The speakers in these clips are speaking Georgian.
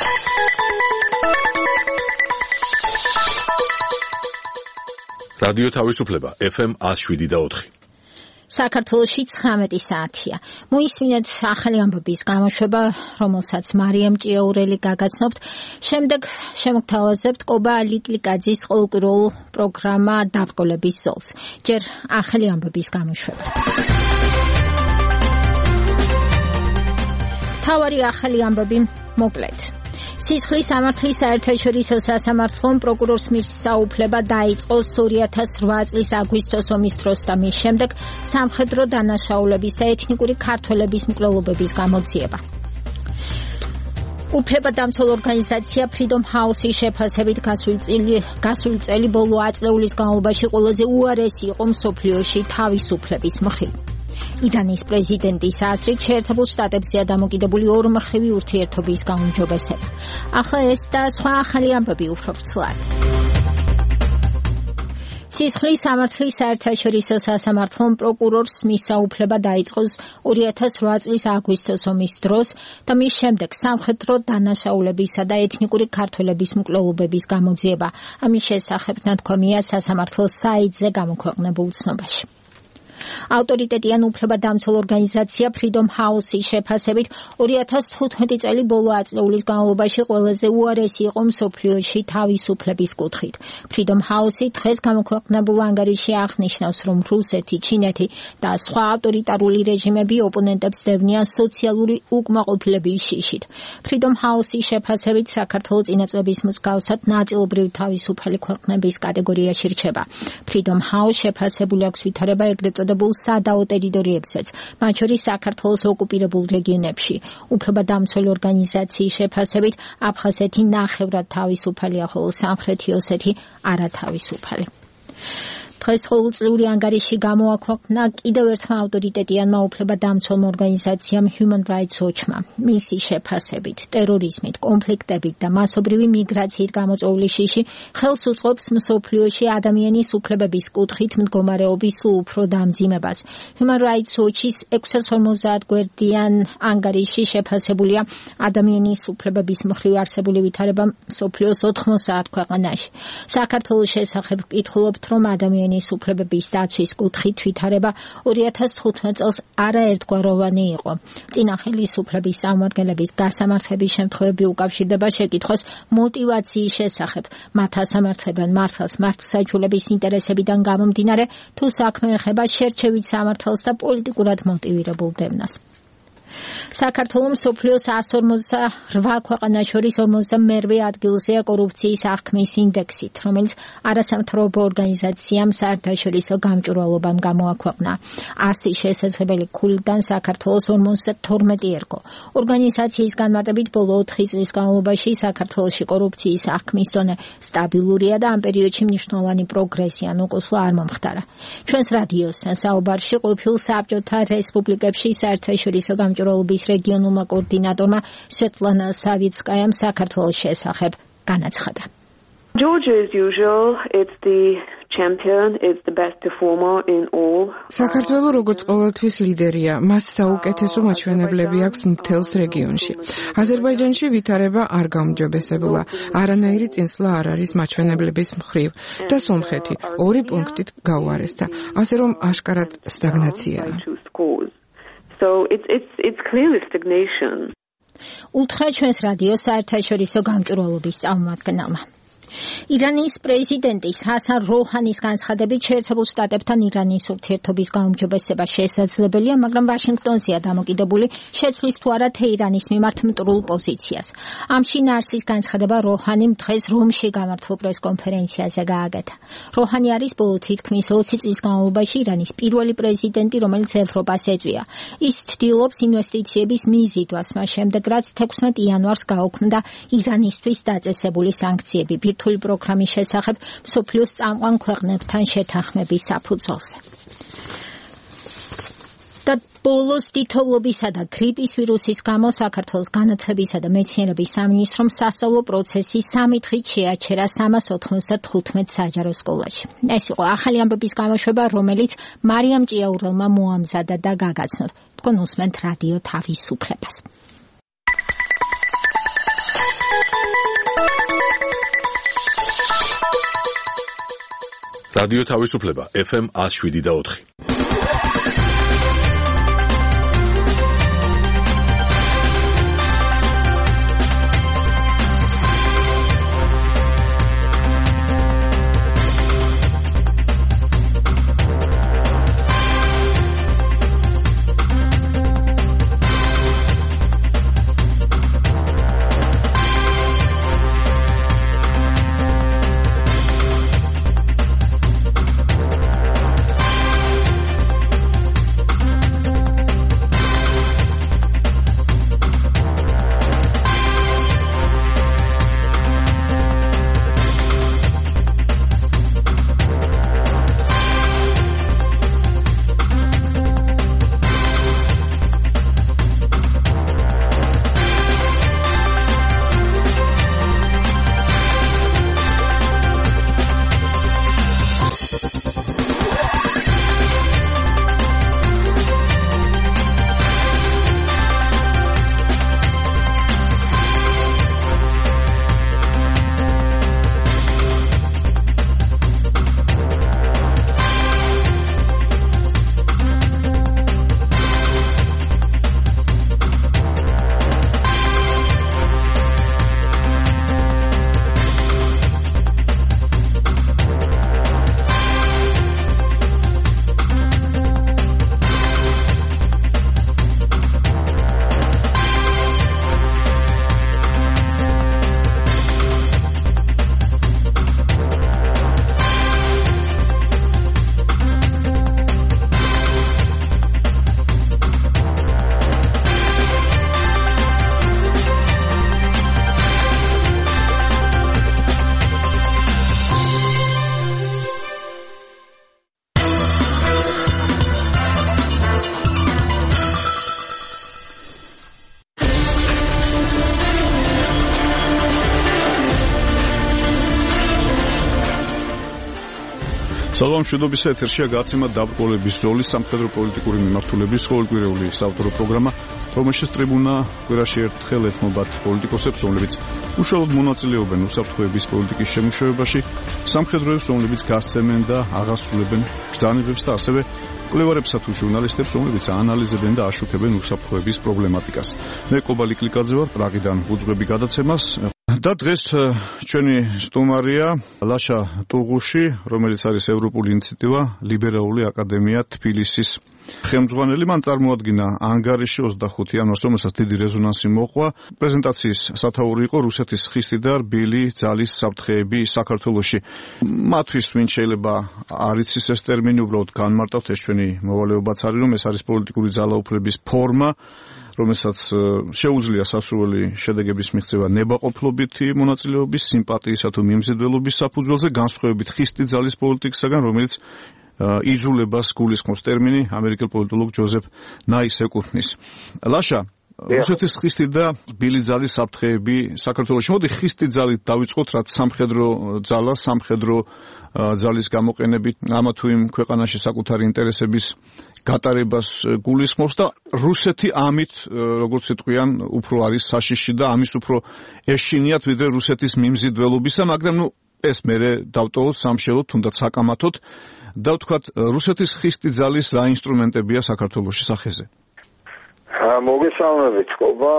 რადიო თავისუფლება FM 107.4. საქართველოში 19 საათია. მოისმინეთ ახალი ამბების გამოშვება, რომელსაც მარიამ ჭიაურელი გაგაცნობთ. შემდეგ შემოგთავაზებთ კობა ლიკლიკაძის ყოველკვირეულ პროგრამა დაბრკოლების ზოლს. ჯერ ახალი ამბების გამოშვება. თავარი ახალი ამბები მოკლედ. სისხლის სამართლის საერთაშორისო სასამართლომ პროკურორს მისაუფლება დაიწყო 2008 წლის აგვისტოს ომის დროს და მის შემდეგ სამხედრო დანაშაულების და ეთნიკური ქართველების მკვლელობების გამოძიება. უფლებადამცველ ორგანიზაცია Freedom House-ის შეფასებით გასული წელი ბოლო აწლეულის განმავლობაში ყველაზე უარესი იყო მსოფლიოში თავისუფლების მხრივ. ირანის პრეზიდენტის აზრით შეერთებულ შტატებზეა დამოკიდებული ორმხრივი ურთიერთობის გაუმჯობესება. ახლა ეს და სხვა ახალი ამბები უფრო ვრცლად. სისხლის სამართლის საერთაშორისო სასამართლომ პროკურორს მისაუფლება დაიწყო 2008 წლის აგვისტოს ომის დროს და მის შემდეგ სამხედრო დანაშაულებისა და ეთნიკური ქართველების მკვლელობების გამოძიება. ამის შესახებ ნათქვამია სასამართლოს საიტზე გამოქვეყნებულ ცნობაში. ავტორიტეტიან უფლებადამცველ ორგანიზაცია Freedom House-ის შეფასებით 2015 წელი ბოლო აწლეულის განმავლობაში ყველაზე უარესი იყო მსოფლიოში თავისუფლების კუთხით. Freedom House-ი დღეს გამოქვეყნებულ ანგარიში აღნიშნავს, რომ რუსეთი, ჩინეთი და სხვა ავტორიტარული რეჟიმები ოპონენტებს დევნიან სოციალური უკმაყოფილების შიშით. Freedom House-ის შეფასებით საქართველოს წინა წლების მსგავსად ნაწილობრივ თავისუფალი ქვეყნების კატეგორიაში რჩება. Freedom House შეფასებული აქვს ვითარება ეგრეთ წოდებულ სადაო ტერიტორიებსაც, მათ შორის საქართველოს ოკუპირებულ რეგიონებში. უფლებადამცველი ორგანიზაციის შეფასებით აფხაზეთი ნახევრად თავისუფალია, ხოლო სამხრეთი ოსეთი არათავისუფალი. დღეს ყოველწლიური ანგარიში გამოაქვეყნა კიდევ ერთმა ავტორიტეტიანმა უფლებადამცველმა ორგანიზაციამ Human Rights Watch-მა. მისი შეფასებით ტერორიზმით, კონფლიქტებით და მასობრივი მიგრაციით გამოწვეული შიში ხელს უწყობს მსოფლიოში ადამიანის უფლებების კუთხით მდგომარეობის სულ უფრო დამძიმებას. Human Rights Watch-ის 650 გვერდიან ანგარიში შეფასებულია ადამიანის უფლებების მხრივ არსებული ვითარება მსოფლიოს 90 ქვეყანაში. საქართველოს შესახებ ვკითხულობთ, რომ ადამიანის უფლებების დაცვის კუთხით ვითარება 2015 წელს არაერთგვაროვანი იყო. წინა ხელისუფლების წარმომადგენლების გასამართლების შემთხვევები უკავშირდება შეკითხვას მოტივაციის შესახებ. მათ ასამართლებენ მართლაც მართლმსაჯულების ინტერესებიდან გამომდინარე, თუ საქმე ეხება შერჩევით სამართალს და პოლიტიკურად მოტივირებულ დევნას. საქართველოს მსოფლიოს 158 ქვეყანას შორის 42-ე ადგილზეა კორუფციის აღქმის ინდექსით, რომელიც არასამთავრობო ორგანიზაციამ საერთაშორისო გამჭვირვალობამ გამოაქვეყნა. 100 შესაძლებელი ქულიდან საქართველოს 52 ერგო. ორგანიზაციის განმარტებით ბოლო 4 წლის განმავლობაში საქართველოში კორუფციის აღქმის დონე სტაბილურია და ამ პერიოდში მნიშვნელოვანი პროგრესი ან უკუსლა არ მომხდარა. ჩვენს რადიოსთან საუბარში ყოფილ საბჭოთა რესპუბლიკებში საერთაშორისო გამჭვირვალობის რეგიონულმა კოორდინატორმა სვეტლანა სავიცკაიამ საქართველოს შესახებ განაცხადა. Georgia, as usual, it's the champion, it's the best performer in all. საქართველოს როგორც ყოველთვის ლიდერია, მას საუკეთესო მაჩვენებლები აქვს მთელს რეგიონში. აზერბაიჯანში ვითარება არ გაუმჯობესებულა, არანაირი წინსვლა არ არის მაჩვენებლების მხრივ და სომხეთი 2 პუნქტით გაუარესდა, ასე რომ აშკარად სტაგნაციაა. So it's clearly stagnation. უთხრა ჩვენს რადიოს საერთაშორისო გამჭვირვალობის წარმომადგენელმა. ირანის პრეზიდენტის ჰასან როჰანის განცხადებით შეერთებულ შტატებთან ირანის ურთიერთობის გაუმჯობესება შესაძლებელია, მაგრამ ვაშინგტონზეა დამოკიდებული შეცვლის თუ არა თეირანის მიმართ მტრულ პოზიციას. ამში ნარსის განცხადება როჰანიმ დღეს რომში გამართულ პრესკონფერენციაზე გააკეთა. როჰანი არის ბოლო თითქმის 20 წლის განმავლობაში ირანის პირველი პრეზიდენტი, რომელიც ევროპას ეწვია. ის ცდილობს ინვესტიციების მიზიდვას, მას შემდეგ რაც 16 იანვარს გაუქმდა ირანისთვის დაწესებული სანქციები თული პროგრამის შესახებ მსოფლიოს წამყვან ქვეყნებთან შეთანხმების საფუძველზე. და ბოლოს თითოეულობისა და გრიპის ვირუსის გამო საქართველოს განათლებისა და მეცნიერების სამინისტრომ სასწავლო პროცესი 3 დღით შეაჩერა 395 საჯარო სკოლაში. ეს იყო ახალი ამბების გამოშვება, რომელიც მარიამ ჭიაურელმა მოამზადა და გაგაცნოთ. თქვენ უსმენთ რადიო თავისუფლებას. რადიო თავისუფლება FM 107.4. სალამ მშვიდობისა ეთერშია გაცემა დაბრკოლების ზოლის სამხედრო პოლიტიკური მიმართულების ყოველკვირეული საავტორო პროგრამა, რომელშიც ტრიბუნა კვირაში ერთხელ ეთმობათ პოლიტიკოსებს, რომლებიც უშუალოდ მონაწილეობენ უსაფრთხოების პოლიტიკის შემუშავებაში, სამხედროებს, რომლებიც გასცემენ და აღასრულებენ ბრძანებებს და ასევე კვლევარებსა თუ ჟურნალისტებს, რომლებიც აანალიზებენ და აშუქებენ უსაფრთხოების პრობლემატიკას. მე კობალი კლიკაძე ვარ, პრაღიდან უძღვები გადაცემას. და დღეს ჩვენი სტუმარია ლაშა ტუღუში, რომელიც არის ევროპული ინიციატივა ლიბერალური აკადემია თბილისის ხელმძღვანელი. მან წარმოადგინა ანგარიში 25 იანვარს, რომელსაც დიდი რეზონანსი მოჰყვა. პრეზენტაციის სათაური იყო რუსეთის ხისტი და რბილი ძალის საფრთხეები საქართველოში. მათთვის ვინ შეიძლება არ იცის ეს ტერმინი, უბრალოდ განმარტავთ, ეს ჩვენი მოვალეობაც არის, რომ ეს არის პოლიტიკური ძალაუფლების ფორმა, რომელსაც შეუძლია სასურველი შედეგების მიღწევა ნებაყოფლობითი მონაწილეობის, სიმპათიისა თუ მიმზიდველობის საფუძველზე, განსხვავებით ხისტი ძალის პოლიტიკისაგან, რომელიც იძულებას გულისხმობს ტერმინი ამერიკელ პოლიტოლოგ ჯოზეფ ნაის ეკუთვნის. ლაშა, რუსეთის ხისტი და რბილი ძალის საფრთხეები საქართველოში. მოდი ხისტი ძალით დავიწყოთ, რაც სამხედრო ძალა, სამხედრო ძალის გამოყენებით ამა თუ იმ ქვეყანაში საკუთარი ინტერესების გატარებას გულისხმობს და რუსეთი ამით, როგორც იტყვიან, უფრო არის საშიში და ამის უფრო ეშინიათ ვიდრე რუსეთის მიმზიდველობისა, მაგრამ ეს მერე დავტოვოთ სამშელოდ, თუნდაც საკამათოდ და ვთქვათ, რუსეთის ხისტი ძალის რა ინსტრუმენტებია საქართველოში სახეზე? მოგესალმებით, ყობა.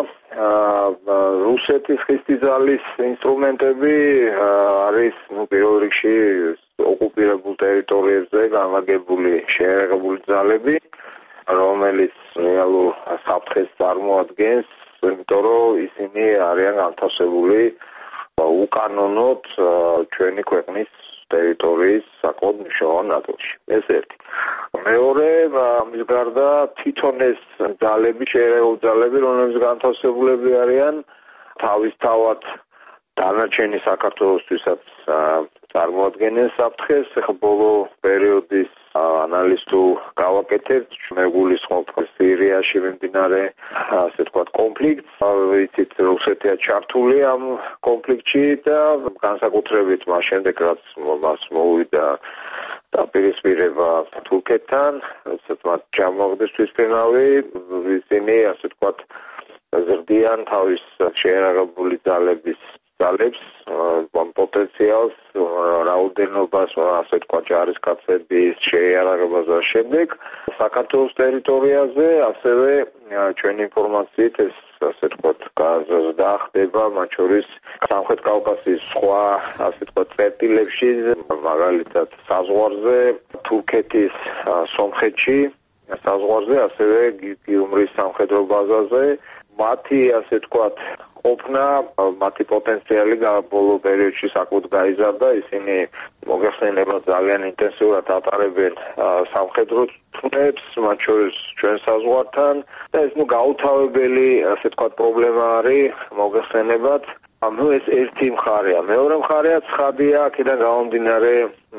რუსეთის ხისტი ძალის ინსტრუმენტები არის, პირველ რიგში ოკუპირებულ ტერიტორიებზე განლაგებული შეიარაღებული ძალები, რომელიც რეალურ საფრთხეს წარმოადგენს, იმიტომ რომ ისინი არიან განთავსებული უკანონოდ ჩვენი ქვეყნის ტერიტორიის საკმაოდ მნიშვნელოვან ნაწილში. ეს ერთი. მეორე, ამის გარდა თვითონ ეს ძალები, შეიარაღებული ძალები, რომლებიც განთავსებულები არიან, თავისთავად დანარჩენი საქართველოსთვისაც წარმოადგენენ საფრთხეს. ახლა ბოლო პერიოდის ანალიზს თუ გავაკეთებთ, მეგულისხმობ სირიაში მიმდინარე, ასე ვთქვათ, კონფლიქტს. ვიცით, რუსეთია ჩართული ამ კონფლიქტში და განსაკუთრებით მას შემდეგ, რაც მას მოუვიდა დაპირისპირება თურქეთთან, რასაც მათ ჩამოაგდეს თვითმფრინავი, ისინი, ასე ვთქვათ, ზრდიან თავის შეიარაღებული ძალების ძალებს, პოტენციალს, რაოდენობას, ასე თქვა, ჯარისკაცების შეიარაღებას და შემდეგ საქართველოს ტერიტორიაზე, ასევე ჩვენი ინფორმაციით ეს ასე თქვა გაზრდა ხდება, მათ შორის სამხრეთ კავკასიის სხვა ასე თქვა წერტილებში, მაგალითად საზღვარზე, თურქეთის სომხეთში, საზღვარზე, ასევე გიუმრის სამხედრო ბაზაზე, მათი ასე თქვა ყოფნა, მათი პოტენციალი ბოლო პერიოდში საკუთრ გაიზარდა, ისინი მოგეხსენება ძალიან ინტენსიურად ატარებენ სამხედრო თუნებს, მათ შორის ჩვენ საზღვართან და ეს გაუთავებელი ასე თქვა პრობლემა არის მოგეხსენებათ. ეს ერთი მხარეა. მეორე მხარეა ცხადია, აქედან გამომდინარე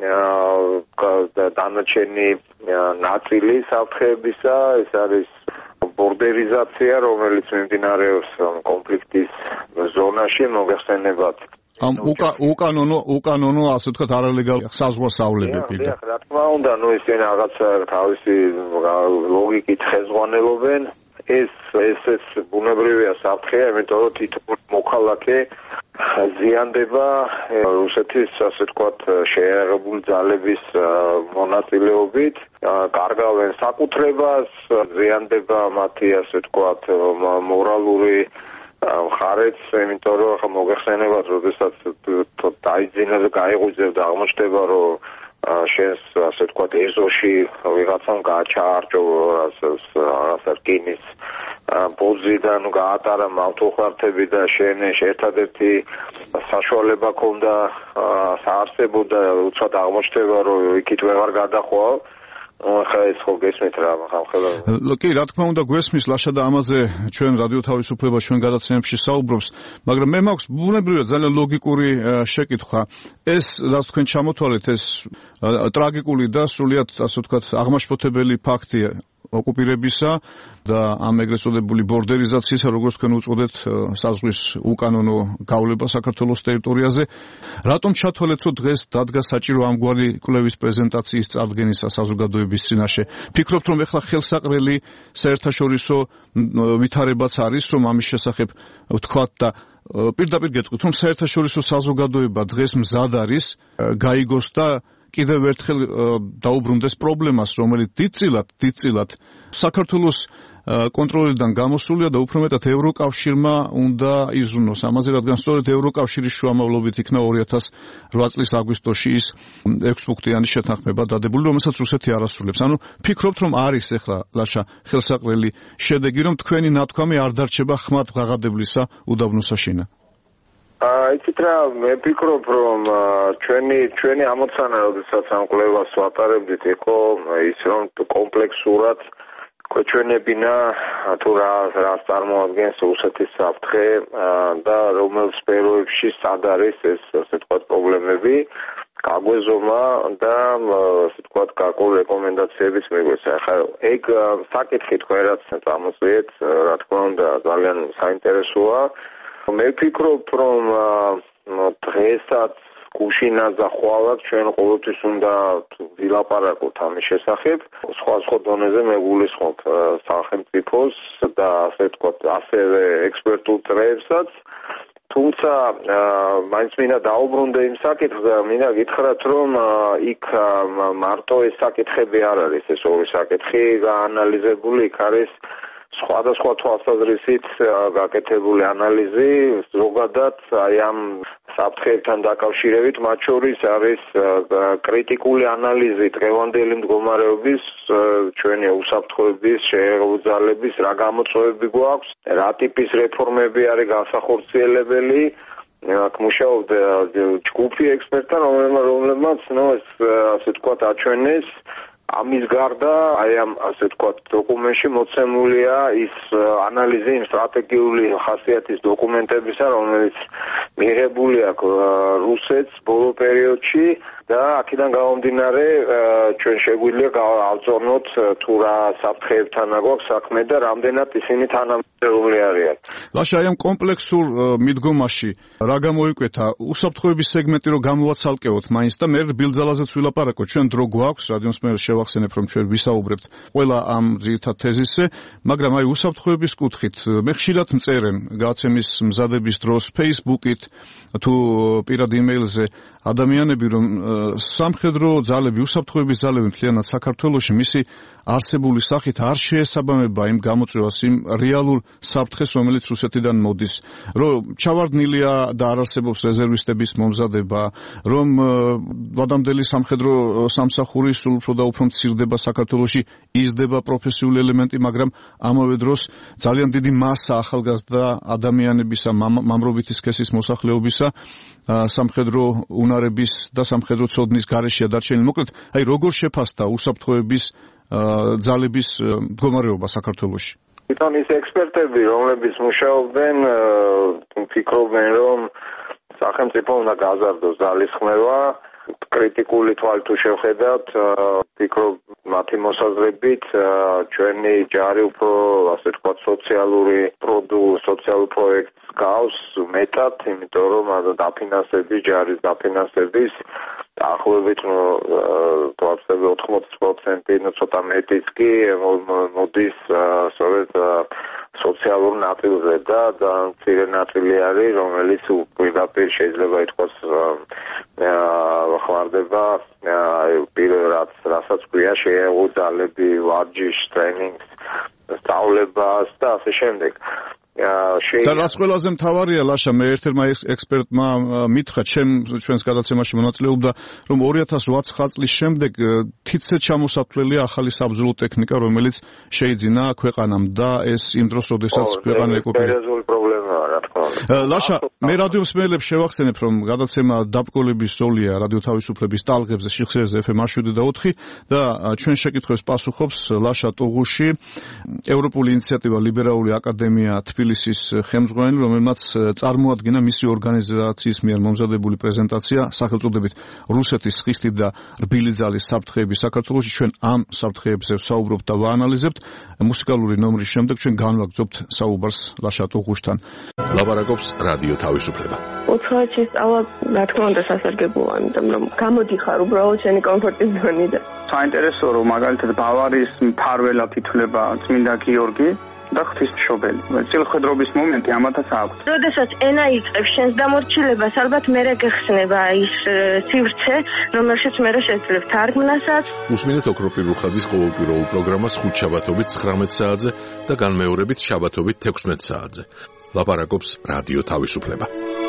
დანარჩენი ნაწილი საფრთხეებისა, ეს არის ბორდერიზაცია, რომელიც მიმდინარეობს კონფლიქტის ზონაში, მოგეხსენებათ. უკანონო ასე ვთქვათ არალეგალური საზღვარსავლებები. რა თქმა უნდა, ისინი რაღაც თავისი ლოგიკით ხეზღვანელობენ. ეს ბუნებრივია საფრთხე, იმიტომ რომ თითოეული მოქალაქე ზიანდება რუსეთის ასე ვთქვათ შეიარაღებული ძალების მონაწილეობით, კარგავენ საკუთრებას, ზიანდება მათი ასე ვთქვათ მორალური მხარეც, იმიტომ რომ ახლა მოგეხსენებათ, როდესაც დაიძინა და გაიღვიძებდა, აღმოჩნდება, რომ შენს ასე ვთქვათ ეზოში ვიღაცამ გააჩაარჭო რაღაცა რკინის ბოძი და გაატარა მავთუხართები და შენ ერთადერთი საშუალება ქონდა საარსებოდა, უცბად აღმოჩნდება, რომ იქით ვეღარ გადახვავ. ხა ეს ხო გესმით რა ხალხო. კი, რა თქმა უნდა გვესმის ლაშა და ამაზე ჩვენ რადიო თავისუფლება ჩვენ გადაცემებში საუბრობს, მაგრამ მე მაქვს ბუნებრივია ძალიან ლოგიკური შეკითხვა. ეს რაც თქვენ ჩამოთვალეთ, ეს ტრაგიკული და სრულიად ასე ვთქვათ აღმაშფოთებელი ფაქტია ოკუპირებისა და ამ ეგრეთ წოდებული ბორდერიზაციისა, როგორც თქვენ უწოდეთ, საზღვის უკანონო გავლება საქართველოს ტერიტორიაზე. რატომ ჩათვალეთ, რომ დღეს დადგა საჭირო ამგვარი კვლევის პრეზენტაციის წარდგენისა საზოგადოების წინაშე? ფიქრობთ, რომ ეხლა ხელსაყრელი საერთაშორისო ვითარებაც არის, რომ ამის შესახებ ვთქვათ და პირდაპირ გეტყვით, რომ საერთაშორისო საზოგადოება დღეს მზად არის გაიგოს და კიდევ ერთხელ დაუბრუნდეს პრობლემას, რომელიც დიდწილად საქართველოს კონტროლიდან გამოსულია და უფრო მეტად ევროკავშირმა უნდა იზრუნოს ამაზე, რადგან სწორედ ევროკავშირის შუამავლობით იქნა 2008 წლის აგვისტოში ის 6 პუნქტიანი შეთანხმება დადებული, რომელსაც რუსეთი არ ასრულებს. ანუ ფიქრობთ, რომ არის ახლა ლაშა ხელსაყრელი შედეგი, რომ თქვენი ნათქვამი არ დარჩება ხმად ღაღადებლისა უდაბნო საშინა? იცით რა, მე ვფიქრობ, რომ ჩვენი ამოცანა, როდესაც ამ კვლევას ვატარებდით, იყო ის, რომ კომპლექსურად გვეჩვენებინა თუ რა წარმოადგენს რუსეთის საფრთხე და რომელ სფეროებში სად არის ეს ასე ვთქვათ პრობლემები, გაგვეზომა და ასე ვთქვათ გარკვეული რეკომენდაციებიც მიგვეცა. ხა ეგ საკითხი თქვენ რაც წამოწიეთ, რა თქმა უნდა ძალიან საინტერესოა. მე ვფიქრობ, რომ დღესაც გუშინაც და ხვალად ჩვენ ყოველთვის უნდა ვილაპარაკოთ ამის შესახებ. სხვა დონეზე მე გულისხმობ სახელმწიფოს და ასე ვთქვათ, ასევე ექსპერტულ წრეებსაც. თუმცა მაინც მინდა დაუბრუნდე იმ საკითხზე, მინდა გითხრათ, რომ იქ მარტო ეს საკითხები არ არის, ეს ორი საკითხი გაანალიზებული, იქ არის სხვადასხვა თვალსაზრისით გაკეთებული ანალიზი, ზოგადად აი ამ საფრთხეებთან დაკავშირებით, მათ შორის არის კრიტიკული ანალიზი დღევანდელი მდგომარეობის, ჩვენი უსაფრთხოების, შეიარაღებული ძალების, რა გამოწვევები გვაქვს, რა ტიპის რეფორმები არის განსახორციელებელი. აქ მუშაობდა ჯგუფი ექსპერტთა, რომლებმაც ეს ასე ვთქვათ აჩვენეს. ამის გარდა, აი ამ ასე ვთქვათ დოკუმენტში მოცემულია ის ანალიზი იმ სტრატეგიული ხასიათის დოკუმენტებისა, რომელიც მიღებული აქვს რუსეთს ბოლო პერიოდში და აქედან გამომდინარე ჩვენ შეგვიძლია გავწორნოთ თუ რა საფრთხეებთან გვაქვს საქმე და რამდენად ისინი თანამედროვე არიან. ლაშა, აი ამ კომპლექსურ მიდგომაში რა გამოიკვეთა უსაფრთხოების სეგმენტი, რომ გამოვაცალკევოთ მაინც და მე ბილძალაზეც ვილაპარაკოთ, ჩვენ დრო გვაქვს რადიოსმენელს შევახსენებ, რომ ჩვენ ვისაუბრებთ ყველა ამ ძირითად თეზისზე, მაგრამ აი უსაფრთხოების კუთხით მე ხშირად მწერენ გადაცემის მზადების დროს Facebook-ით თუ პირად იმეილზე ადამიანები, რომ სამხედრო ძალები, უსაფრთხოების ძალები მთლიანად საქართველოში მისი არსებული სახით არ შეესაბამება იმ გამოწვევას, იმ რეალურ საფრთხეს, რომელიც რუსეთიდან მოდის, რომ ჩავარდნილია და არ არსებობს რეზერვისტების მომზადება, რომ ვადამდელი სამხედრო სამსახური სულ უფრო და უფრო მცირდება საქართველოში, იზრდება პროფესიული ელემენტი, მაგრამ ამავე დროს ძალიან დიდი მასა ახალგაზრდა ადამიანებისა, მამრობითი სქესის მოსახლეობისა სამხედრო უნარების და სამხედრო ცოდნის გარეშეა დარჩენილი. მოკლედ, აი როგორ შეფასდა უსაფრთხოების ძალების მდგომარეობა საქართველოში? თვითონ ის ექსპერტები, რომლებიც მუშაობენ, ფიქრობენ, რომ სახელმწიფო უნდა გაზარდოს ძალის ხმევა. კრიტიკული თვალით თუ შევხედავთ, ფიქრობ მათი მოსაზრებით ჩვენი ჯარი უფრო, ასე ვთქვათ, სოციალურ პროექტს გავს მეტად, იმიტომ რომ ჯარის დაფინანსების დაახლოებით 80% ცოტა მეტიც კი მოდის სწორედ სოციალურ ნაწილზე და მცირე ნაწილი არის, რომელიც პირდაპირ შეიძლება ითქვას ხმარდება რასაც ქვია შეეღო ძალები, ვარჯიშს, ტრენინგს, სწავლებას და ასე შემდეგ. და რაც ყველაზე მთავარია, ლაშა, მე ერთ-ერთმა ექსპერტმა მითხრა, ჩვენს გადაცემაში მონაწილეობდა, რომ 2008 წლის შემდეგ თითზე ჩამოსათვლელია ახალი საბრძოლო ტექნიკა, რომელიც შეიძინა ქვეყანამ და ეს იმ დროს, როდესაც ქვეყანა სერიოზული პრობლემაა, რა თქმა უნდა. ლაშა, მე რადიო მსმენელებს შევახსენებ, რომ გადაცემა დაბკოლების ზოლია რადიო თავისუფლების ტალღებზე, სიხშირეზე FM 107.4 და ჩვენ შეკითხვებს პასუხობს ლაშა ტუღუში, ევროპული ინიციატივა ლიბერალური აკადემია თბილისის ხელმძღვანელი, რომელმაც წარმოადგინა მისი ორგანიზაციის მიერ მომზადებული პრეზენტაცია სახელწოდებით რუსეთის სხისტი და რბილი ძალის საფრთხეები საქართველოში. ჩვენ ამ საფრთხეებზე ვსაუბრობთ და ვაანალიზებთ. მუსიკალური ნომრის შემდეგ ჩვენ განვაგრძობთ საუბარს ლაშა ტუღუშთან. ლაპარაკობს რადიო თავისუფლება. უცხოეთ შესწავლა, რა თქმა უნდა, სასარგებლოა, იმიტომ რომ გამოდიხარ უბრალოდ შენი კომფორტის ზონიდან. საინტერესოა, რომ მაგალითად ბავარიის მფარველად ითვლება წმინდა გიორგი და ღვთისმშობელი. წილხედრობის მომენტი ამათაც აქვს. როდესაც ენა იწყებს შენს დამორჩილებას, ალბათ მერე გეხსნება ის სივრცე, რომელშიც მერე შეძლებ თარგმნასაც. უსმინეთ ოქროპირ რუხაძის ყოველკვირეულ პროგრამას ხუთშაბათობით 19 საათზე და განმეორებით შაბათობით 16 საათზე. ლაპარაკობს რადიო თავისუფლება.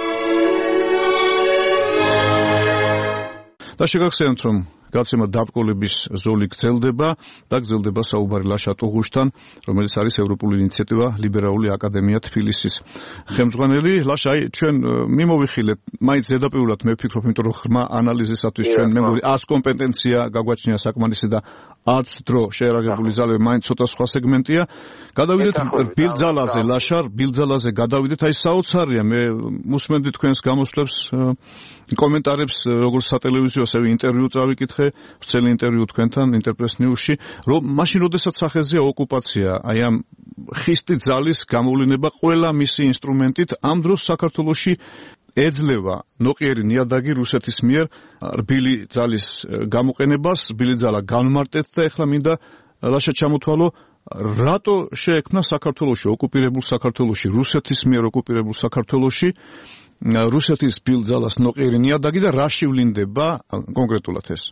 და შეგახსენებთ, რომ გადაცემა დაბკოლების ზოლი გრძელდება და გრძელდება საუბარი ლაშა ტუღუშთან, რომელიც არის ევროპული ინიციატივა ლიბერალური აკადემია თბილისის ხელმძღვანელი. ლაშა, აი ჩვენ მიმოვიხილეთ, მაინც ზედაპირულად მე ვფიქრობ, იმიტომ რომ ხმა ანალიზისათვის ჩვენ მე მგონი არც კომპეტენცია გაგვაჩნია საკმარისი და არც დრო შეერაგებული ძალები, მაინც ცოტა სხვა სეგმენტია. გადავიდეთ ბილძალაზე, ლაშა, ბილძალაზე გადავიდეთ, აი საოცარია, მე მუსმენდი თქვენს გამოსვლებს, კომენტარებს, როგორც სატელევიზიო, ასევე ინტერვიუ წავიკითხე, ვრცელი ინტერვიუ თქვენთან ინტერპრეს ნიუსში, რომ მაშინ როდესაც სახეზეა ოკუპაცია, აი ამ ხისტი ძალის გამოვლინება ყველა მისი ინსტრუმენტით ამ დროს საქართველოში ეძლევა ნოყიერი ნიადაგი რუსეთის მიერ რბილი ძალის გამოყენებას, რბილი ძალა განმარტეთ და ეხლა მინდა ლაშა ჩამოთვალო, რატო შეექმნა საქართველოში, ოკუპირებულ საქართველოში, რუსეთის მიერ ოკუპირებულ საქართველოში რუსეთის რბილ ძალას ნოყიერი ნიადაგი და რა შევლინდება კონკრეტულად ეს?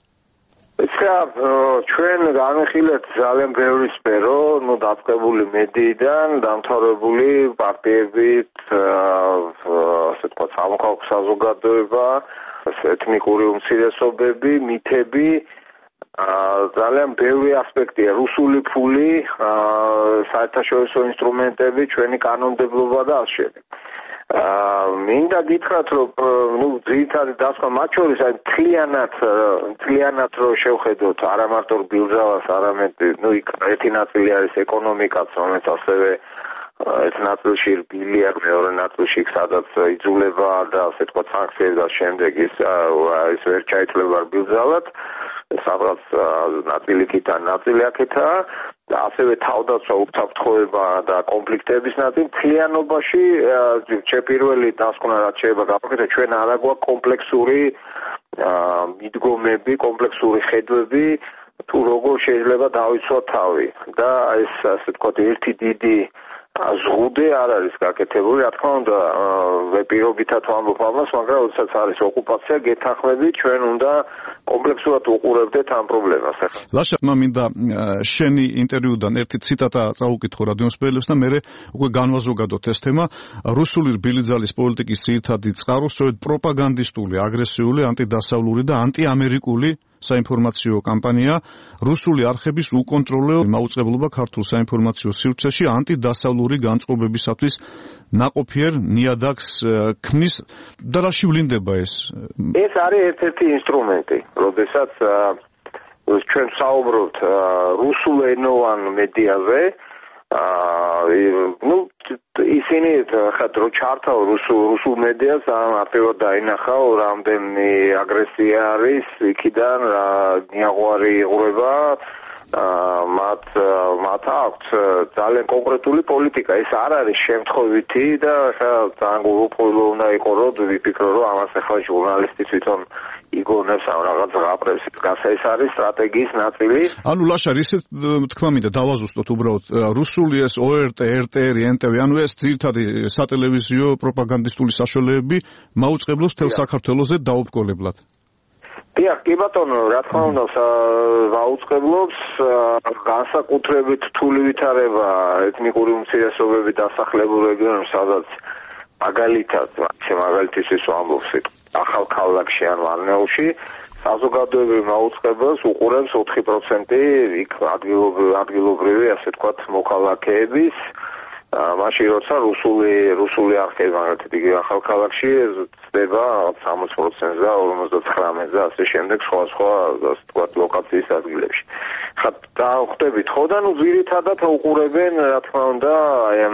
ჩვენ განვიხილეთ ძალიან ბევრი სფერო, დაწყებული მედიიდან, დამთავრებული პარტიებით, ასე ვთქვათ, სამოქალაქო საზოგადოება, ეთნიკური უმცირესობები, მითები, ძალიან ბევრი ასპექტია, რუსული ფული, საერთაშორისო ინსტრუმენტები, ჩვენი კანონმდებლობა და ასე შემდეგ. მინდა გითხრათ, რომ ძირითადი დასკვნა მათ შორის მთლიანად რო შევხედოთ არა მარტო ბილძალას, არამედ იქ ერთი ნაწილი არის ეკონომიკაც, რომელიც ასევე ერთ ნაწილში რბილია, მეორე ნაწილში სადაც იძულება და ასე თქვა სანქციები და შემდეგ ის ვერ ჩაითვლება ბილძალად, სადღაც ნაწილი იქიდან ნაწილი აქეთაა. ასევე თავდაცვა, უსაფრთხოება და კონფლიქტების ნაწილი მთლიანობაში პირველი დასკვნა რაც შეიძლება გავაკეთოთ, ჩვენ არა გვაქვს კომპლექსური მიდგომები, კომპლექსური ხედვები თუ როგორ შეიძლება დავიცვათ თავი და ეს ასე ვთქვათ ერთი დიდი ზღუდე არ არის გაკეთებული, რა თქმა უნდა, პირობითად ვამბობ ამას, მაგრამ როდესაც არის ოკუპაცია, გეთანხმებით, ჩვენ უნდა კომპლექსურად უყურებდეთ ამ პრობლემას. ლაშა, მინდა შენი ინტერვიუდან ერთი ციტატა წაუკითხო რადიოსმენელებს და მე უკვე განვაზოგადოთ ეს თემა. რუსული რბილი ძალის პოლიტიკის ძირითადი წყარო სწორედ პროპაგანდისტული, აგრესიული, ანტიდასავლური და ანტიამერიკული საინფორმაციო კამპანია რუსული არხების უკონტროლო მაუწყებლობა ქართულ საინფორმაციო სივრცეში ანტიდასავლური განწყობებისათვის ნაყოფიერ ნიადაგს ქმნის და რაში ვლინდება ეს? ეს არის ერთ-ერთი ინსტრუმენტი, როდესაც ჩვენ საუბრობთ რუსულენოვან მედიაზე, ისინი ხათრო ჩართავ რუსულ მედიას მარტივად დაინახავ რამდენი აგრესია არის იქიდან ნიაღვარი იღვრება მათ აქვთ ძალიან კონკრეტული პოლიტიკა ეს არ არის შემთხვევითი და ძალიან გულუბრყვილო უნდა იყო რომ ვიფიქრო რომ ამას ახლა ჟურნალისტი თვითონ იგონებს ამ რაღაც ზღაპრებს ეს არის სტრატეგიის ნაწილი ანუ ლაშა ისე თქვა მინდა დავაზუსტოთ უბრალოდ რუსული ეს ORT, RTR, NTV ანუ ეს ძირითადი სატელევიზიო პროპაგანდისტული საშუალებები მაუწყებლობს თელ საქართველოზე დაუბრკოლებლად დიახ, კი ბატონო, რა თქმა უნდა, აუწყებლობს განსაკუთრებით რთული ვითარება ეთნიკური უმცირესობები დასახლებულ რეგიონებში, სადაც მაგალითად ის ვამბობს ახალ ქალაქში ან ვარნეულში საზოგადოებრივ მაუწყებელს უყურებს 4% იქ ადგილობრივი, ასე ვთქვათ, მოქალაქეების მაშინ როცა რუსული არხები მაგალითად იგი ახალ ქალაქში ცდება 60%-ზე და 59%-ზე და ასე შემდეგ სხვა ასე ვთქვათ ლოკაციის ადგილებში. ხა დახვდებით ხო და ნუ ძირითადად უყურებენ რა თქმა უნდა აი ამ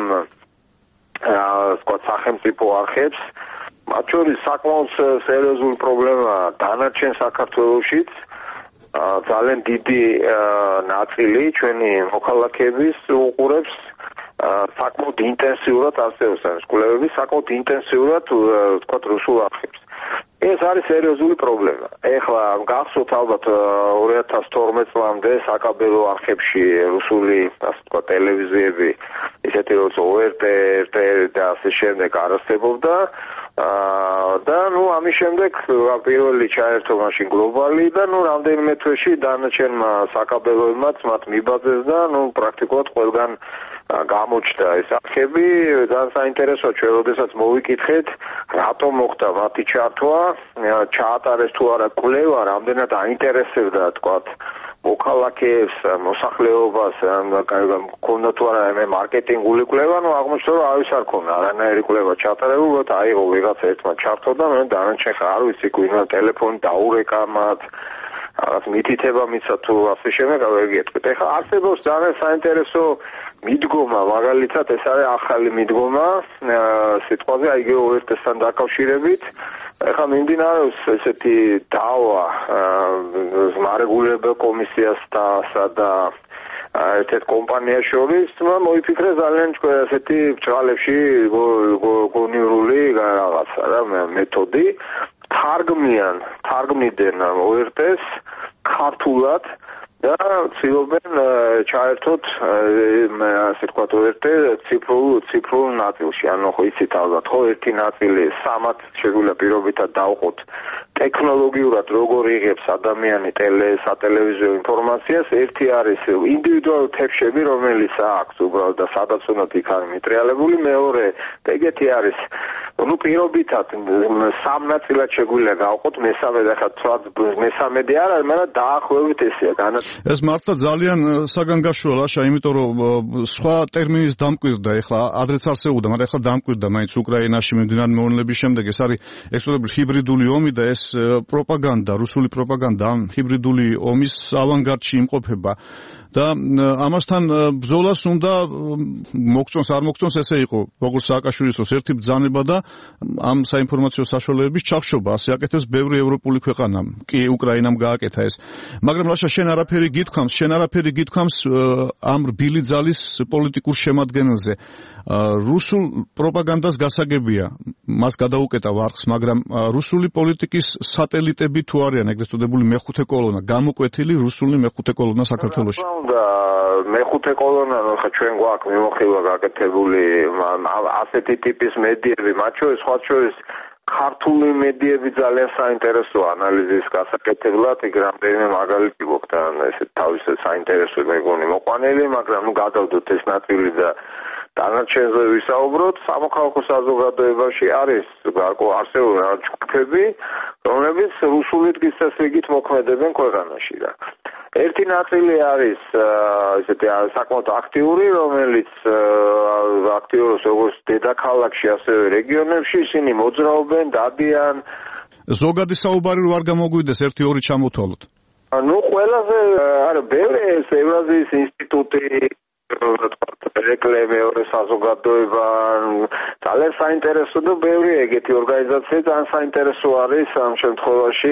ასე ვთქვათ სახელმწიფო არხებს მათ შორის საკმაოდ სერიოზული პრობლემაა დანარჩენ საქართველოშიც ძალიან დიდი ნაწილი ჩვენი მოქალაქეების უყურებს საკმაოდ ინტენსიურად არსებობს ეს კვლევები საკმაოდ ინტენსიურად ვთქვათ რუსულ არხებს. ეს არის სერიოზული პრობლემა. ეხლა გახსოვთ ალბათ 2012 წლამდე საკაბელო არხებში რუსული ასე ვთქვათ ტელევიზიები ისეთი როგორც ORT, RTR და ასე შემდეგ არსებობდა და ნუ ამის შემდეგ პირველი ჩაერთო მაშინ გლობალი და ნუ რამდენიმე თვეში დანარჩენმა საკაბელოებმაც მათ მიბაძეს და ნუ პრაქტიკულად ყველგან გამოჩნდა ეს არხები ძალიან საინტერესოა ჩვენ როდესაც მოვიკითხეთ რატომ მოხდა მათი ჩართვა ჩაატარეს თუ არა კვლევა რამდენად აინტერესებდა თქვათ მოქალაქეებს მოსახლეობას მქონდა თუ არა მარკეტინგული კვლევა ნუ აღმოჩნდა რომ ავის არ ქონდა არანაირი კვლევა ჩატარებული და აიღო ვიღაცა ერთმა ჩართო და მე დანარჩენ ხარ არ ვიცი გვინდა ტელეფონი დაურეკა მათ რაღაც მითითება მიცა თუ ასე შემდეგ ვერ გეტყვით. ეხლა არსებობს ძალიან საინტერესო მიდგომა, მაგალითად ეს არის ახალი მიდგომა სიტყვაზე აიგე ORT-თან დაკავშირებით. ეხლა მიმდინარეობს ესეთი დავა მარეგულირებელ კომისიასთან და ერთ-ერთ კომპანიას შორის მოიფიქრეს ძალიან ესეთი ბრალებში გონივრული რაღაცა რა მეთოდი თარგმნიდან ORT-ს ქართულად და ცდილობენ ჩაერთოთ ასე ვთქვათ ORT ციფრულ ნაწილში ანუ ხო იცით ალბათ ხო ერთი ნაწილი სამად შეგვიძლია პირობითად დავყოთ ტექნოლოგიურად როგორ იღებს ადამიანი სატელევიზიო ინფორმაციას ერთი არის ინდივიდუალური თეფშები რომელიც აქვს უბრალოდ და სადაც უნდა იქ არის მიტრიალებული მეორე ეგეთი არის ну პირობითად სამ ნაწილად შეგვიძლია გავყოთ მესამე და ხა მესამედი არ არის მაგრამ დაახლოებით ესეა ეს მართლა ძალიან საგანგაშოა ლაშა იმიტომ რომ სხვა ტერმინის დამკვირდა ეხლა ადრეც არსებობდა მაგრამ ეხლა დამკვირდა მაინც უკრაინაში მიმდინარე მოვლენების შემდეგ ეს არის ექსკლუზიური ჰიბრიდული ომი და ეს პროპაგანდა რუსული პროპაგანდა ამ ჰიბრიდული ომის ავანგარდში იმყოფება და ამასთან ბრძოლას უნდა მოგწონს არ მოგწონს ესე იყო როგორც სააკაშვილის ერთი ბრძანება და ამ საინფორმაციო საშუალებების ჩახშობა ასე აკეთებს ბევრი ევროპული ქვეყანა კი უკრაინამ გააკეთა ეს მაგრამ ლაშა შენ არაფერი გითქვამს ამ რბილი ძალის პოლიტიკურ შემადგენელზე რუსულ პროპაგანდას გასაგებია მას გადაუკეტა ვარხს, მაგრამ რუსული პოლიტიკის სატელიტები თუ არიან ეგრეთ წოდებული მეხუთე კოლონა, გამოკვეთილი რუსული მეხუთე კოლონა საქართველოში. მეხუთე კოლონა, ხა ჩვენ გვაქვს მიმოხილვა გაკეთებული ასეთი ტიპის მედიები, მათ შორის სხვა შორის ქართული მედიები ძალიან საინტერესო ანალიზის გასაკეთებლად, იქ რამდენიმე მაგალითი გვაქვს და ესე თავის საინტერესო მეგონი მოყვანილი, მაგრამ გადავდოთ ეს ნაწილი და დანარჩენზე ვისაუბროთ. სამოქალაქო საზოგადოებაში არის არსებული ჯგუფები, რომლებიც რუსული წესრიგით მოქმედებენ ქვეყანაში და ერთი ნაწილი არის ესეთი საკმაოდ აქტიური, რომელიც აქტიურობს როგორც დედაქალაქში, ასევე რეგიონებში, ისინი მოძრაობენ, დადიან. ზოგადი საუბარი რო არ გამოგვიდეს, 1-2 ჩამოთვალოთ. ყველაზე ბევრი ევრაზიის ინსტიტუტი რეკლამე მეორე საზოგადოება ძალიან საინტერესო და ბევრი ეგეთი ორგანიზაცია ძალიან საინტერესო არის ამ შემთხვევაში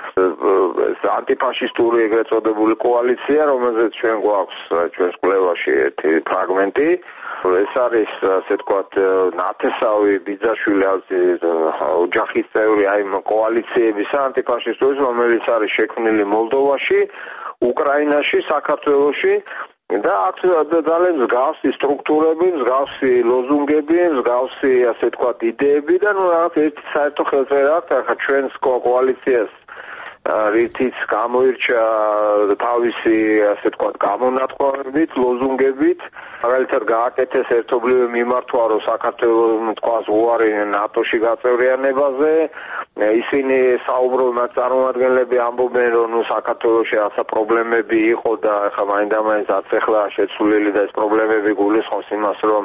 ანტიფაშისტური ეგრეთ წოდებული კოალიცია, რომელზეც ჩვენ გვაქვს ჩვენს კვლევაში ერთი ფრაგმენტი. ეს არის ასე ვთქვათ ნათესავი ბიძაშვილი ოჯახის წევრი აი კოალიციებისა ანტიფაშისტურის, რომელიც არის შექმნილი მოლდოვაში, უკრაინაში, საქართველოში. და აქ ძალიან მსგავსი სტრუქტურები, მსგავსი ლოზუნგები, მსგავსი ასე ვთქვათ იდეები და რაღაც ერთი საერთო ხელწერა აქვს ახლა ჩვენს კოალიციას რითიც გამოირჩა თავისი ასე ვთქვათ გამონათქვამებით, ლოზუნგებით, მაგალითად გააკეთეს ერთობლივი მიმართვა, რომ საქართველოს თქვას უარი ნატოში გაწევრიანებაზე. ისინი საუბრობენ, წარმომადგენლები ამბობენ, რომ საქართველოში რაღაცა პრობლემები იყო და ახლა მაინდა-მაინც აცეხლა შეცვლილი და ეს პრობლემები გულისხმობს იმას, რომ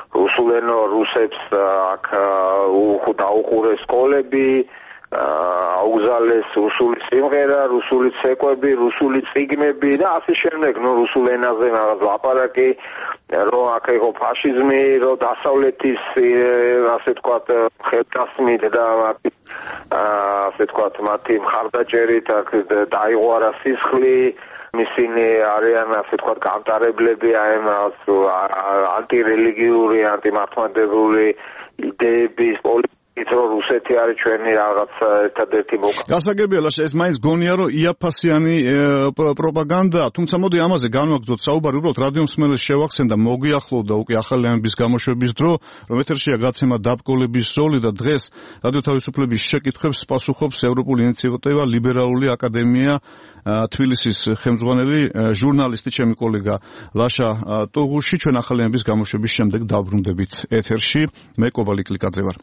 რუსებს აქ დაუყურეს სკოლები, აუგზალეს რუსული სიმღერა, რუსული ცეკვები, რუსული წიგნები და ასე შემდეგ, რუსულ ენაზე რაღაც ლაპარაკი, რომ აქ იყო ფაშიზმი, რომ დასავლეთის ასე ვთქვათ ხელდასმით და ასე ვთქვათ მათი მხარდაჭერით აქ დაიღვარა სისხლი, ისინი არიან ასე ვთქვათ გამტარებლები აი ამ ანტირელიგიური, ანტიმართლმადიდებლური იდეების რუსეთი არის ჩვენი რაღაც ერთადერთი გასაგებია ლაშა ეს მაინც გონია რომ იაფასიანი პროპაგანდაა, თუმცა მოდი ამაზე განვაგრძოთ საუბარი, უბრალოდ რადიო მსმენელს შევახსენ და მოგიახლოვდა უკვე ახალი ამბის გამოშვების დრო, რომ ეთერშია გაცემა დაბკოლების ზოლი და დღეს რადიო თავისუფლების შეკითხვებს პასუხობს ევროპული ინიციატივა ლიბერალური აკადემია თბილისის ხელმძღვანელი ჟურნალისტი ჩემი კოლეგა ლაშა ტუღუში. ჩვენ ახალი ამბის გამოშვების შემდეგ დავბრუნდებით ეთერში. მე კობალი კლიკაძე ვარ.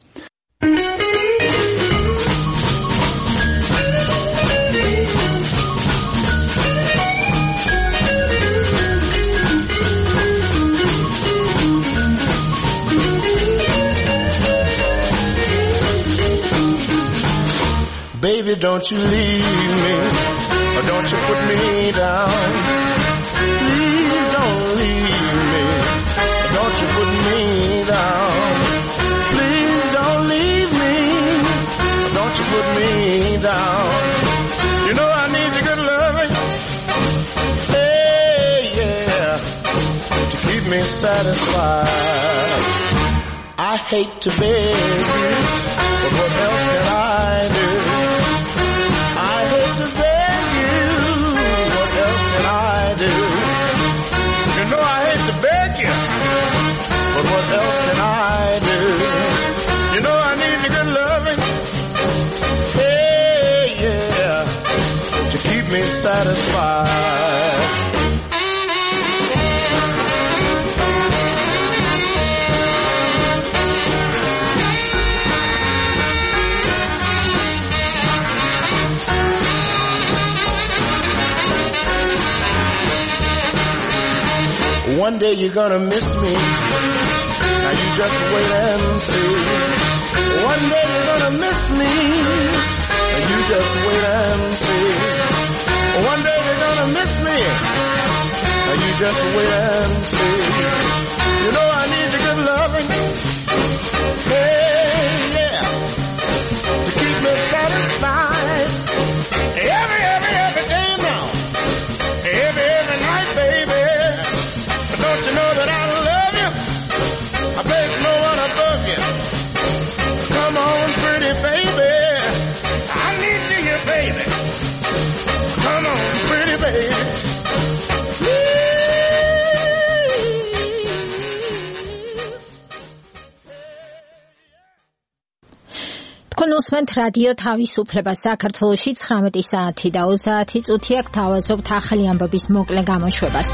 Baby, don't you leave me, or don't you put me down. Please don't leave me, or don't you put me down. Please don't leave me, or don't you put me down. You know I need your good loving, hey, yeah, to keep me satisfied. I hate to beg you, but what else can I do? But what else can I do? You know I need your good loving, hey, yeah, to keep me satisfied. One day you're gonna miss me, now you just wait and see. One day you're gonna miss me, now you just wait and see. One day you're gonna miss me, now you just wait and see. You know I need your good loving, hey, yeah, to keep me satisfied. Every day now, every night, baby. Don't you know that I love you? I place no one above you. Come თქვენ უსმენთ რადიო თავისუფლებას საქართველოში 19 საათი და 30 წუთია გთავაზობთ ახალი ამბების მოკლე გამოშვებას.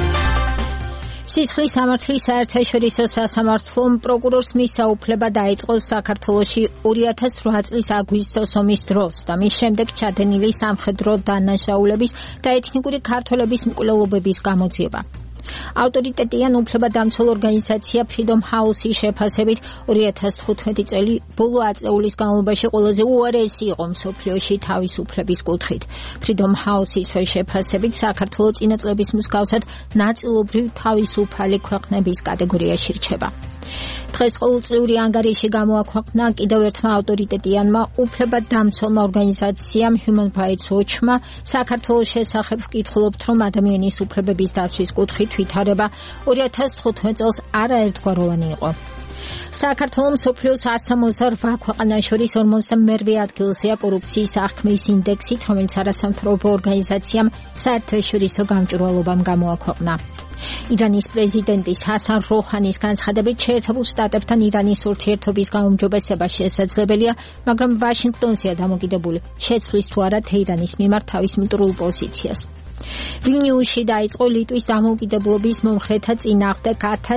სისხლის სამართლის საერთაშორისო სასამართლომ პროკურორს მისაუფლება დაიწყო საქართველოში 2008 წლის აგვისტოს ომის დროს და მის შემდეგ ჩადენილი სამხედრო დანაშაულების და ეთნიკური ქართველების მკვლელობების გამოძიება. ავტორიტეტიან უფლებადამცველ ორგანიზაცია Freedom House-ის შეფასებით 2015 წელი ბოლო აწეულის განმავლობაში ყველაზე უარესი იყო მსოფლიოში თავისუფლების კუთხით. Freedom House-ის შეფასებით საქართველო წინა წლების მსგავსად ნაწილობრივ თავისუფალი ქვეყნების კატეგორიაში რჩება. დღეს ყოველწლიური ანგარიში გამოაქვეყნა კიდევ ერთმა ავტორიტეტიანმა უფლებადამცველმა ორგანიზაციამ Human Rights Watch-მა საქართველოს შესახებ ვკითხულობთ, რომ ადამიანის უფლებების დაცვის კუთხით ვითარება 2015 წელს არაერთგვაროვანი იყო. საქართველოს მსოფლიოს 168 ქვეყანას შორის 42-ვე ადგილზეა კორუფციის აღქმის ინდექსით, რომელიც არასამთავრობო ორგანიზაციამ საერთაშორისო გამჭვირვალობამ გამოაქვეყნა. ირანის პრეზიდენტის ჰასან როჰანის განცხადებით შეერთებულ შტატებთან ირანის ურთიერთობის გაუმჯობესება შესაძლებელია, მაგრამ ვაშინგტონზეა დამოკიდებული შეცვლის თუ არა თეირანის მიმართ თავის მტრულ პოზიციას. ვილნიუსში დაიწყო ლიტვის დამოუკიდებლობის მომხრეთა წინააღმდეგ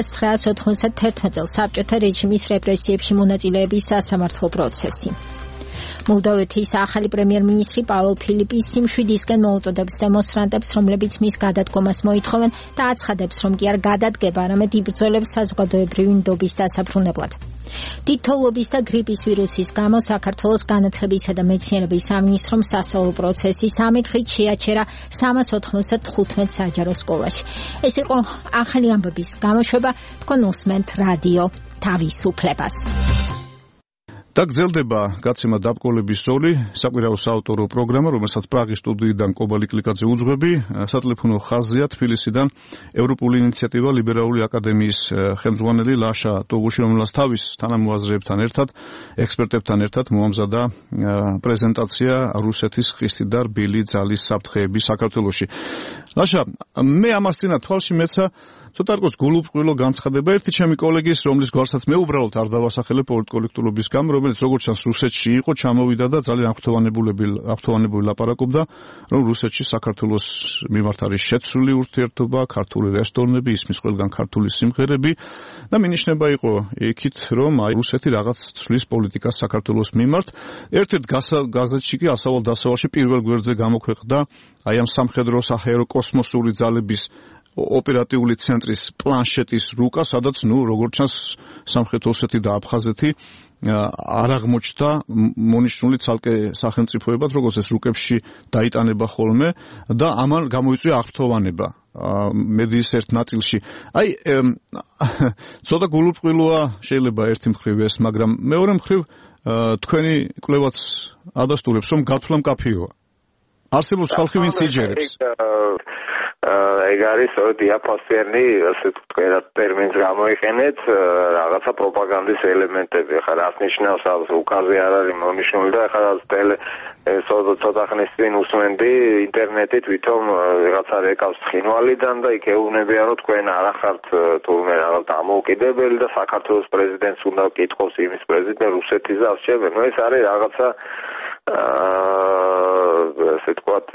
1991 წელს საბჭოთა რეჟიმის რეპრესიებში მონაწილეების სასამართლო პროცესი. მოლდოვეთის ახალი პრემიერ-მინისტრი პაველ ფილიპისი 7-ისკენ მოუწოდებს დემონსტრანტებს, რომლებიც მის გადადგომას მოითხოვენ და აცხადებს, რომ კი არ გადადგება, არამედ იბრძოლებს საზოგადოებრივი ნდობის დასაბრუნებლად. დიდთოვლობის და გრიპის ვირუსის გამო საქართველოს განათლებისა და მეცნიერების სამინისტრომ სასწავლო პროცესი 3 დღით შეაჩერა 395 საჯარო სკოლაში. ეს იყო ახალი ამბების გამოშვება. თქვენ უსმენთ რადიო თავისუფლებას. და გრძელდება გაცემა დაბკოლების ზოლი, საკვირაო საავტორო პროგრამა, რომელსაც პრაღის სტუდიიდან კობალი კლიკაძე უძღვები, სატელეფონო ხაზია თბილისიდან ევროპული ინიციატივა ლიბერალური აკადემიის ხელმძღვანელი ლაშა ტოღუში, რომელსაც თავის თანამოაზრეებთან ერთად, ექსპერტებთან ერთად მოამზადა პრეზენტაცია რუსეთის ხისტი და რბილი ძალის საფრთხეები საქართველოში. ლაშა, მე ამას წინა თვალში მეცა ცოტა რკოს გულუბრყვილო განცხადება ერთი ჩემი კოლეგის, რომლის გვარსაც მე უბრალოდ არ დავასახელე პოლიტკოლექტურობის გამო, რომელიც როგორც ჩანს რუსეთში იყო, ჩამოვიდა და ძალიან აქტუალებული ლაპარაკობდა, რომ რუსეთში საქართველოს მიმართ არის შეცვლილი ურთიერთობა, ქართული რესტორნები, ისმის ყველგან ქართული სიმღერები და მინიშნება იყო იქით, რომ რუსეთი რაღაც ცვლის პოლიტიკას საქართველოს მიმართ. ერთ-ერთ გაზეთში კი ასავალ დასავალში პირველ გვერდზე გამოქვეყნდა აი ამ სამხედრო საჰაერო კოსმოსური ძალების ოპერატიული ცენტრის პლანშეტის რუკა, სადაც როგორც ჩანს სამხრეთ ოსეთი და აფხაზეთი არ აღმოჩნდა მონიშნული ცალკე სახელმწიფოებად, როგორც ეს რუკებში დაიტანება ხოლმე და ამან გამოიწვია აღფრთოვანება მედიის ერთ ნაწილში. აი ცოტა გულუბრყვილოა შეიძლება ერთი მხრივ ეს, მაგრამ მეორე მხრივ თქვენი კვლევაც ადასტურებს, რომ გათვლა მკაფიოა. არსებობს ხალხი, ვინც იჯერებს. ეგ არის დიაპაზონი, ასე ვთქვათ, ტერმინს გამოიყენეთ, რაღაცა პროპაგანდის ელემენტები. ხა რას ნიშნავს უკაზე არ არის მონიშნული და ხა ცოტა ხნის წინ უსმენდი ინტერნეტით, ვითომ რაღაცა რეკავს ცხინვალიდან და იქ ეუბნებიან, რომ თქვენ არ ახართ თურმე რაღაც დამოუკიდებელი და საქართველოს პრეზიდენტს უნდა კითხოს იმის პრეზიდენტ რუსეთის და ასწრებენ. ნუ ეს არის რაღაცა ასე ვთქვათ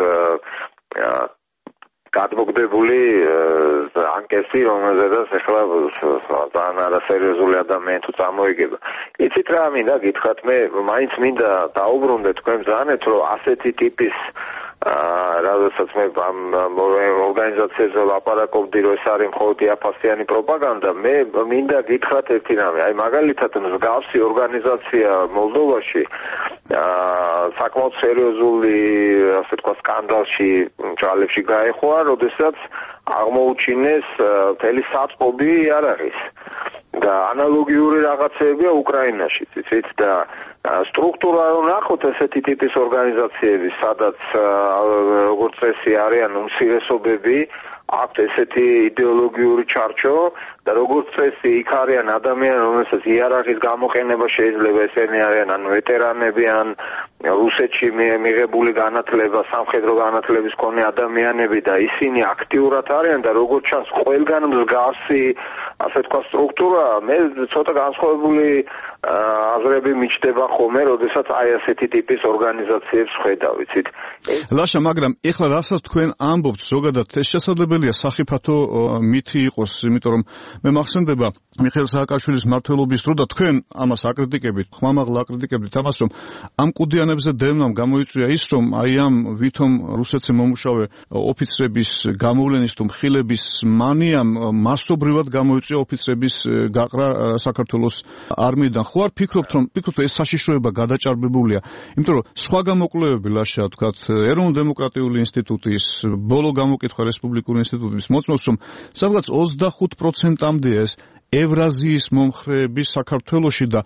გადმოგდებული ანკეტი, რომელზედაც ახლა ძალიან არასერიოზული ადამიანი თუ წამოიგება. იცით რა მინდა გითხრათ, მე მაინც მინდა დაუბრუნდე თქვენ ბრძანეთ, რომ ასეთი ტიპის როდესაც მე ამ ორგანიზაციაზე ლაპარაკობდი, რომ ეს არის მხოლოდ დიაპაზონიანი პროპაგანდა, მე მინდა გითხრათ ერთი რამე. აი მაგალითად მსგავსი ორგანიზაცია მოლდოვაში საკმაოდ სერიოზული, ასე ვთქვათ, სკანდალში ჯალებში გაეხვა, როდესაც აღმოუჩინეს მთელი საწყობი იარაღის და ანალოგიური რაღაცებია უკრაინაში, იცით, და სტრუქტურა რომ ნახოთ ესეთი ტიპის ორგანიზაციების, სადაც როგორც წესი არიან უმცირესობები, აქვთ ესეთი იდეოლოგიური ჩარჩო და როგორც წესი იქ არიან ადამიანები, რომელსაც იარაღის გამოყენება შეიძლება, ესენი არიან ან ვეტერანები, ან რუსეთში მიღებული განათლება, სამხედრო განათლების მქონე ადამიანები და ისინი აქტიურად არიან და როგორც ჩანს ყველგან მსგავსი, ასე თქვა, სტრუქტურა. მე ცოტა განსხვავებული აზრები მიჩდება ხოლმე, როდესაც აი ასეთი ტიპის ორგანიზაციებს ხედავ, ვიცით. ლაშა, მაგრამ ეხლა რასაც თქვენ ამბობთ, ზოგადად ეს შესაძლებელია სახიფათო მითი იყოს, იმიტომ რომ მე მახსენდება მიხეილ სააკაშვილის მმართველობის დრო და თქვენ ამას აკრიტიკებით, ხმამაღლა აკრიტიკებით ამას, რომ ამ კუდიანებზე დევნამ გამოიწვია ის, რომ აი ამ ვითომ რუსეთზე მომუშავე ოფიცრების გამოვლენის თუ მხილების მანიამ მასობრივად გამოიწვია ოფიცრების გაყრა საქართველოს არმიიდან. ხო არ ფიქრობთ, რომ ეს საშიშროება გადაჭარბებულია, იმიტომ რომ სხვა გამოკვლევები, ლაშა, თქვათ, ეროვნულ-დემოკრატიული ინსტიტუტის, ბოლო გამოკითხვა რესპუბლიკური ინსტიტუტის მოწმობს, რომ სადღაც 25%-მდე ეს ევრაზიის მომხრეები საქართველოში და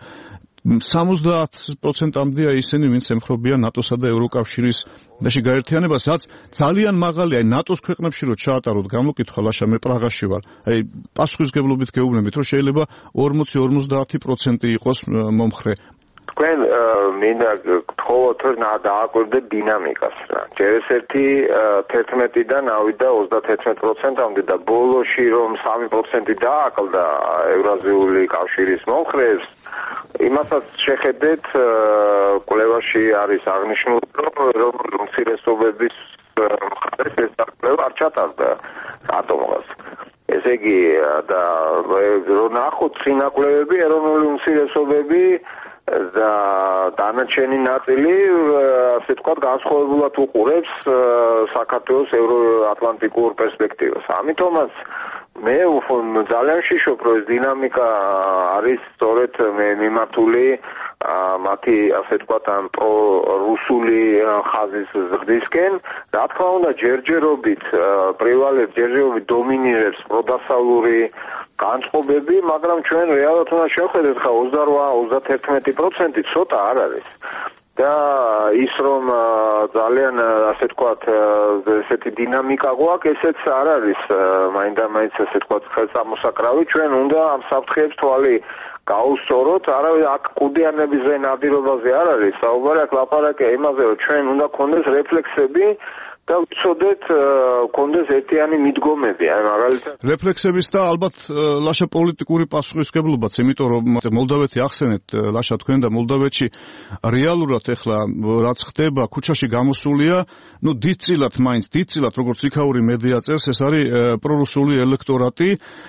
70%-მდეა ისინი, ვინც ემხრობიან ნატოსა და ევროკავშირის გაერთიანებას, რაც ძალიან მაღალია. ნატოს ქვეყნებში რო ჩაატაროთ გამოკითხვა, ლაშა, მე პრაღაში ვარ. აი, პასუხისგებლობით გეუბნებით, რომ შეიძლება 40-50% იყოს მომხრე. თქვენ მინდა გთხოვოთ, რომ დააკვირდეთ დინამიკას რა. ჯერ ერთი 11-დან ავიდა 31%-მდე და ბოლოში რომ 3% დააკლდა ევრაზიული კავშირის მომხრეებს, იმასაც შეხედეთ, კვლევაში არის აღნიშნული, რომ უმცირესობების მხარეს ეს კვლევა არ ჩატარდა ატომობას. ესე იგი, და რო ნახოთ წინა კვლევები, ეროვნული უმცირესობები და დანარჩენი ნაწილი, ასე ვთქვათ, განსხვავებულად უყურებს საქართველოს ევროატლანტიკურ პერსპექტივას. ამიტომაც მე ძალიან ვშიშობ, რომ ეს დინამიკა არის სწორედ მიმართული მათი, ასე ვთქვათ, ამ პრორუსული ხაზის ზრდისკენ. რა თქმა უნდა, ჯერჯერობით პრივალებს, ჯერჯერობით დომინირებს პროდასავლური განწყობები, მაგრამ ჩვენ რეალურად უნდა შევხედეთ, ხა 28-31% ცოტა არ არის. და ის რომ ძალიან, ასე ვთქვათ, ესეთი დინამიკა გვაქვს, ესეც არ არის მაინდა-მაინც, ასე ვთქვათ, ხელსამოსაკრავი. ჩვენ უნდა ამ საფრთხეებს თვალი გაუსწოროთ. არავის აქ კუდიანებზე ნადირობაზე არ არის საუბარი, აქ ლაპარაკია იმაზე, რომ ჩვენ უნდა გქონდეს რეფლექსები და ვიცოდეთ, გქონდეს ერთიანი მიდგომები, აი მაგალითად რეფლექსების და ალბათ ლაშა პოლიტიკური პასუხისმგებლობაც, იმიტომ რომ მოლდავეთი ახსენეთ, ლაშა, თქვენ და მოლდავეთში რეალურად ეხლა რაც ხდება, ქუჩაში გამოსულია, დიდწილად მაინც, როგორც იქაური მედია წერს, ეს არის პრორუსული ელექტორატი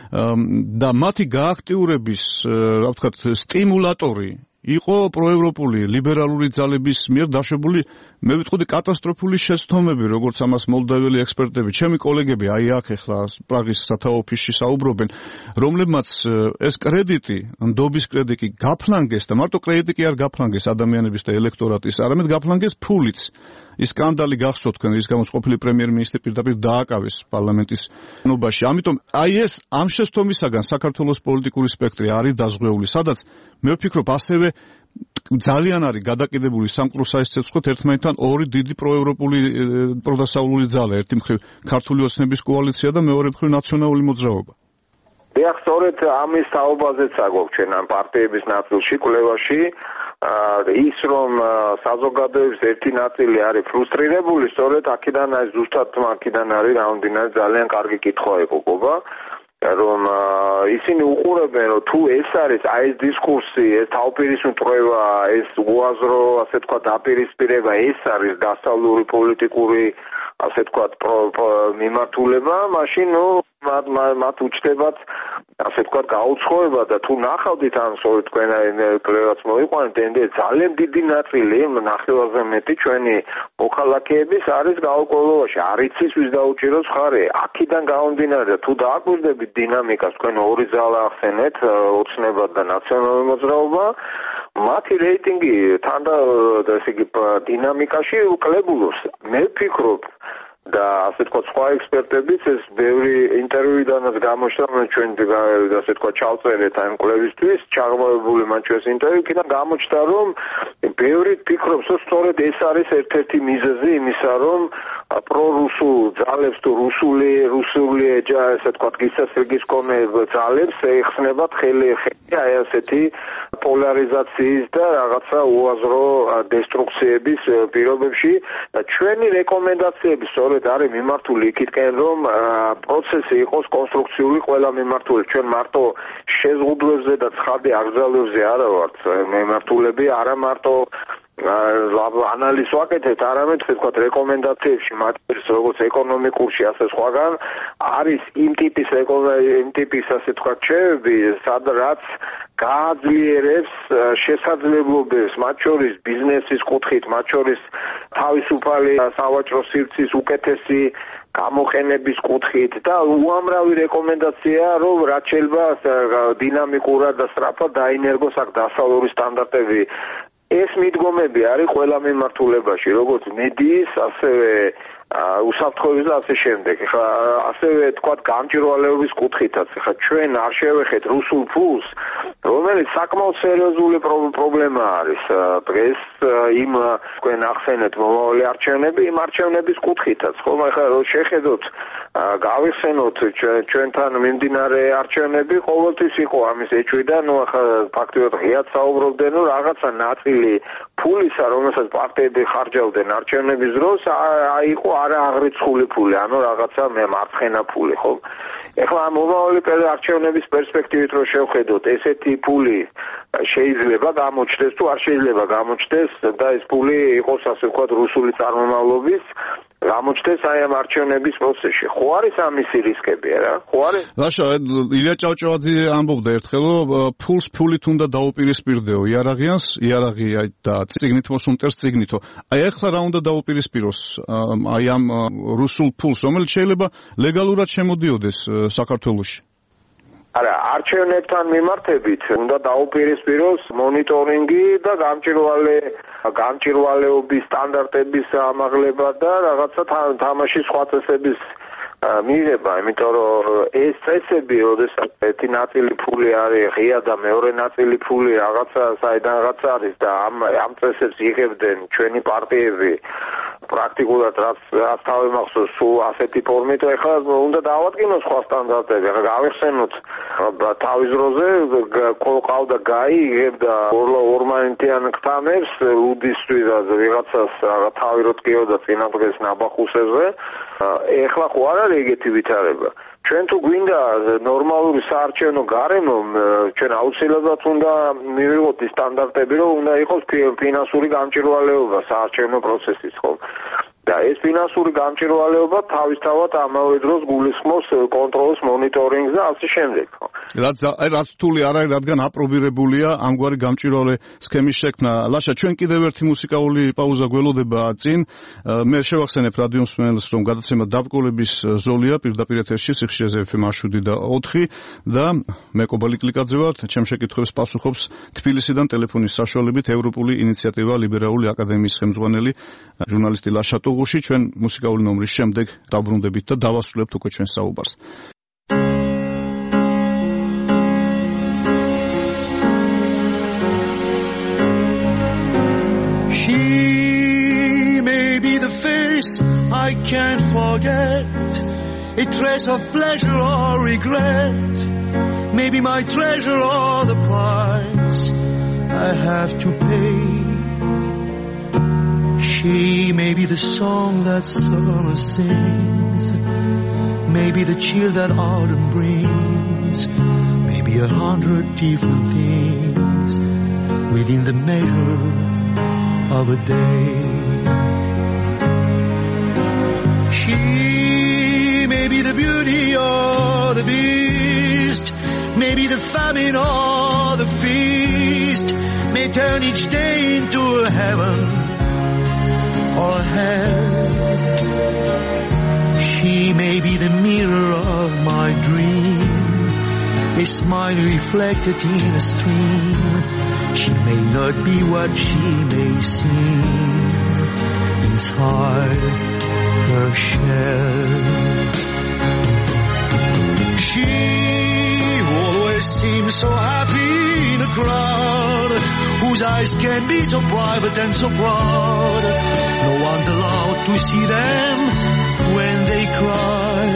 და მათი გააქტიურების, რა ვთქვათ, სტიმულატორი იყო პროევროპული ლიბერალური ძალების მიერ დაშვებული, მე ვიტყოდი, კატასტროფული შეცდომები, როგორც ამას მოლდაველი ექსპერტები, ჩემი კოლეგები, აი აქ ახლა პრაღის სათაო ოფისში საუბრობენ, რომლებმაც ეს კრედიტი, ნდობის კრედიტი გაფლანგეს და მარტო კრედიტი კი არ გაფლანგეს ადამიანების და ელექტორატის, არამედ გაფლანგეს ფულიც. ის სკანდალი გახსოვთ, თქვენ ის გამოც ყოფილი პრემიერ-მინისტრი პირდაპირ დააკავეს პარლამენტის ნობაში. ამიტომ აი ეს ამ შეცდომისაგან საქართველოს პოლიტიკური სპექტრი არის დაზღვეული, სადაც მე ვფიქრობ ასევე ძალიან არის გადაკიდებული სამყუროსაის ცეცხლით ერთმანეთთან ორი დიდი პროევროპული პროდასავლური ძალა, ერთი მხრივ ქართული ოცნების კოალიცია და მეორე მხრივ ნაციონალური მოძრაობა. დიახ, სწორედ ამის თაობაზეც აგვაქვს ჩვენ ამ პარტიების ნაწილში კვლევაში. ის რომ საზოგადოების ერთი ნაწილი არის ფრუსტრირებული, სწორედ აქედან არის, ზუსტად აქედან არის რამდენად ძალიან კარგი კითხვა ეკოგობა, რომ ისინი უყურებენ, რომ თუ ეს არის აი ეს დისკურსი, ეს თავპირისმეტყველება, ეს უაზრო, ასე თქვა, დაპირისპირება, ეს არის დასავლური პოლიტიკური, ასე თქვა, მიმართულება, მაშინ მათ უჩნდებათ, ასე თქვა, გაუცხოება და თუ ნახავდით ამ სწორედ თქვენ კვლევაც მოიყვანეთ, ძალიან დიდი ნაწილი, ნახევარზე მეტი ჩვენი მოქალაქეების არის გაურკვევლობაში, არ იცის ვის დაუჭიროს ხარი. აქედან გამომდინარე და თუ დააკვირდებით დინამიკას, თქვენ ორი ძალა ახსენეთ, ოცნება და ნაციონალური მოძრაობა, მათი რეიტინგი თან და ესე იგი დინამიკაში უკლებულობს. მე ვფიქრობ და ასე თქვა სხვა ექსპერტებიც ეს ბევრი ინტერვიუდანაც გამოჩნდა, ჩვენ ასე თქვა ჩავწერეთ ამ კვლევისთვის, ჩაღრმავებული მან ჩვენს ინტერვიუ, იქიდან გამოჩნდა, რომ ბევრი ფიქრობს, რომ სწორედ ეს არის ერთ-ერთი მიზეზი იმისა, რომ პრორუსულ ძალებს თუ რუსული ესე თქვათ გისასრიგის მქონე ძალებს ეხსნებათ ხელი აი ასეთი პოლარიზაციის და რაღაცა უაზრო დესტრუქციების პირობებში და ჩვენი რეკომენდაციები სწორედ არის მიმართული იქითკენ რომ პროცესი იყოს კონსტრუქციული ყველა მიმართული ჩვენ მარტო შეზღუდვებზე და ცხადი აკრძალვებზე არა ვართ მიმართულები არა მარტო ანალიზს ვაკეთებთ, არამედ თქვათ რეკომენდაციებში მატერიის როგორც ეკონომიკურში, ასე სხვაგან არის იმ ტიპის ასე თქვათ ჩვევები, სადაც გააძლიერებს შესაძლებლობებს, მათ შორის ბიზნესის კუთხით, მათ შორის თავისუფალი სავაჭრო სივრცის უკეთესი გამოყენების კუთხით და უამრავი რეკომენდაცია, რომ რაც შეიძლება დინამიკურად და სწრაფად დაინერგოს აქ დასავლური სტანდარტები. ეს მიდგომები არის ყველა მიმართულებაში, როგორც მედიის, ასევე უსაფრთხოების და ასე შემდეგ. ხა ასევე თქვათ გამჭირვალეობის კუთხითაც. ხა ჩვენ არ შევეხეთ რუსულ ფულს, რომელიც საკმაოდ სერიოზული პრობლემა არის. დღეს იმ თქვენ ახსენეთ მომავალი არჩევნები, იმ არჩევნების კუთხითაც. ხომ ახლა რო შეხედოთ გავიხსენოთ ჩვენთან მიმდინარე არჩევნები ყოველთვის იყო ამის ეჭვი და ნუ ახლა ფაქტობრივად ღიად საუბრობდნენ რომ რაღაცა ნაწილი ფულისა რომელსაც პარტიები ხარჯავდნენ არჩევნების დროს იყო არა აღრიცხული ფული ანუ რაღაცა მარცხენა ფული ხო ეხლა მომავალი არჩევნების პერსპექტივით რო შევხედოთ ესეთი ფული შეიძლება გამოჩნდეს თუ არ შეიძლება გამოჩნდეს და ეს ფული იყოს ასე ვთქვათ რუსული წარმომავლობის გამოჩნდეს აი ამ არჩევნების პროცესში. ხო არის ამისი რისკები არა? ხო არის? ლაშა, ილია ჭავჭავაძე ამბობდა ერთხელ, რომ ფულს ფულით უნდა დაუპირისპირდეო, იარაღიანს, იარაღი და წიგნით მოსუმტერს წიგნითო. აი ახლა რა უნდა დაუპირისპიროს აი ამ რუსულ ფულს, რომელიც შეიძლება ლეგალურად შემოდიოდეს საქართველოში? არა, არჩევნებთან მიმართებით უნდა დაუპირისპიროს მონიტორინგი და გამჭირვალეობის სტანდარტების ამაღლება და რაღაცა თამაშის სხვა წესების მიღება, იმიტომ რომ ეს წესები, როდესაც ერთი ნაწილი ფული არის ღია და მეორე ნაწილი ფული რაღაცა საიდანაც არის და ამ წესებს იღებდნენ ჩვენი პარტიები პრაქტიკულად რაც თავი მახსოვს სულ ასეთი ფორმით, ეხლა უნდა დავადგინოთ სხვა სტანდარტები, ახლა გავიხსენოთ თავის დროზე ყავდა გაი იღებდა ორმანიტიან ქტამებს უდისთვის ვიღაცას თავი რო ტკიოდა წინა დღეს ნაბახუსებზე ეხლა ხო არ არის ეგეთი ვითარება ჩვენ თუ გვინდა ნორმალური საარჩევნო გარემო ჩვენ აუცილებლად უნდა მივიღოთ ის სტანდარტები რომ უნდა იყოს ფინანსური გამჭირვალეობა საარჩევნო პროცესის ხო და ეს ფინანსური გამჭირვალეობა თავისთავად ამავე დროს გულისხმობს კონტროლს, მონიტორინგს და ასე შემდეგ. რაც რთული არ არის, რადგან აპრობირებულია ამგვარი გამჭირვალე სქემის შექმნა. ლაშა, ჩვენ კიდევ ერთი მუსიკალური პაუზა გველოდება წინ. მე შევახსენებ რადიო მსმენელს, რომ გადაცემა დაბრკოლების ზოლია პირდაპირ ეთერში სიხშირეზე FM 7 და 4 და მე კობალი კლიკაძე ვარ, ჩემ შეკითხვებს პასუხობს თბილისიდან ტელეფონის საშუალებით ევროპული ინიციატივა ლიბერალური აკადემიის ხელმძღვანელი ჟურნალისტი ლაშა გუში ჩვენ მუსიკალური ნომრის შემდეგ დაბრუნდებით და დავასრულებთ უკვე ჩვენ საუბარს. He may be the face I can't forget, a trace of pleasure or regret, maybe my treasure or the price I have to pay. She may be the song that summer sings, maybe the chill that autumn brings, maybe 100 different things within the measure of a day. She may be the beauty or the beast, maybe the famine or the feast, may turn each day into a heaven or hell. She may be the mirror of my dream, a smile reflected in a stream. She may not be what she may seem inside her shell. She who always seem so happy in a crowd, whose eyes can be so private and so proud. No one's allowed to see them when they cry.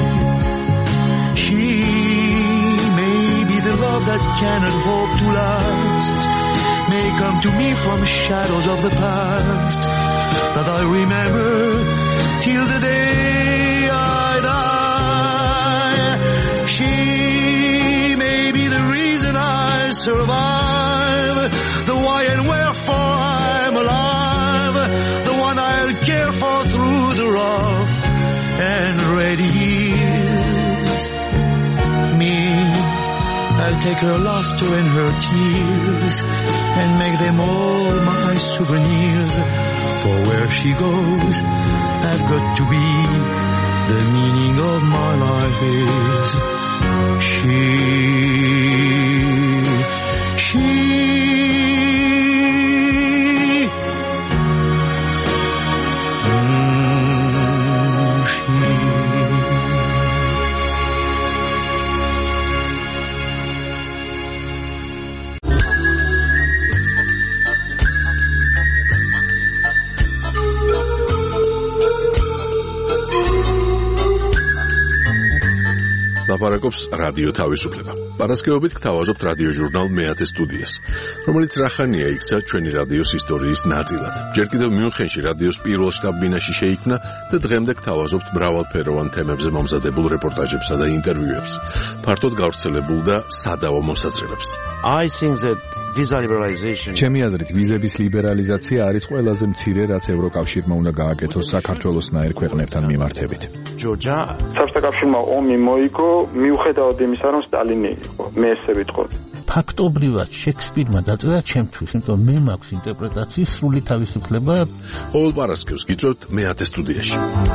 She may be the love that cannot hope to last, may come to me from shadows of the past that I remember till the day I die. She may be the reason I survive, the why and wherefore I'm alive, the one I'll care for through the rough and ready years. Me, I'll take her laughter and her tears and make them all my souvenirs. For where she goes, I've got to be. The meaning of my life is she. ლაპარაკობს რადიო თავისუფლება. პარასკევობით გთავაზობთ რადიო ჟურნალ მეათე სტუდიას, რომელიც რახანია იქცა ჩვენი რადიოს ისტორიის ნაწილად. ჯერ კიდევ მიუნხენში რადიოს პირველ შტაბ-ბინაში შეიქმნა და დღემდე გთავაზობთ მრავალფეროვან თემებზე მომზადებულ რეპორტაჟებსა და ინტერვიუებს, ფართოდ გავრცელებულ და სადავო მოსაზრებებს. I think that visa liberalization. ჩემი აზრით, ვიზების ლიბერალიზაცია არის ყველაზე მცირე, რაც ევროკავშირმა უნდა გააკეთოს საქართველოსნაირ ქვეყნებთან მიმართებით. საბჭოთა კავშირმა ომი მოიგო, მიუხედავად იმისა, რომ სტალინი იყო, მე ესე ვიტყოდი. ფაქტობრივად შექსპირმა დაწერა ჩემთვის, იმიტომ მე მაქვს ინტერპრეტაციის სრული თავისუფლება. ყოველ პარასკევს გიწევთ მეათე სტუდიაში.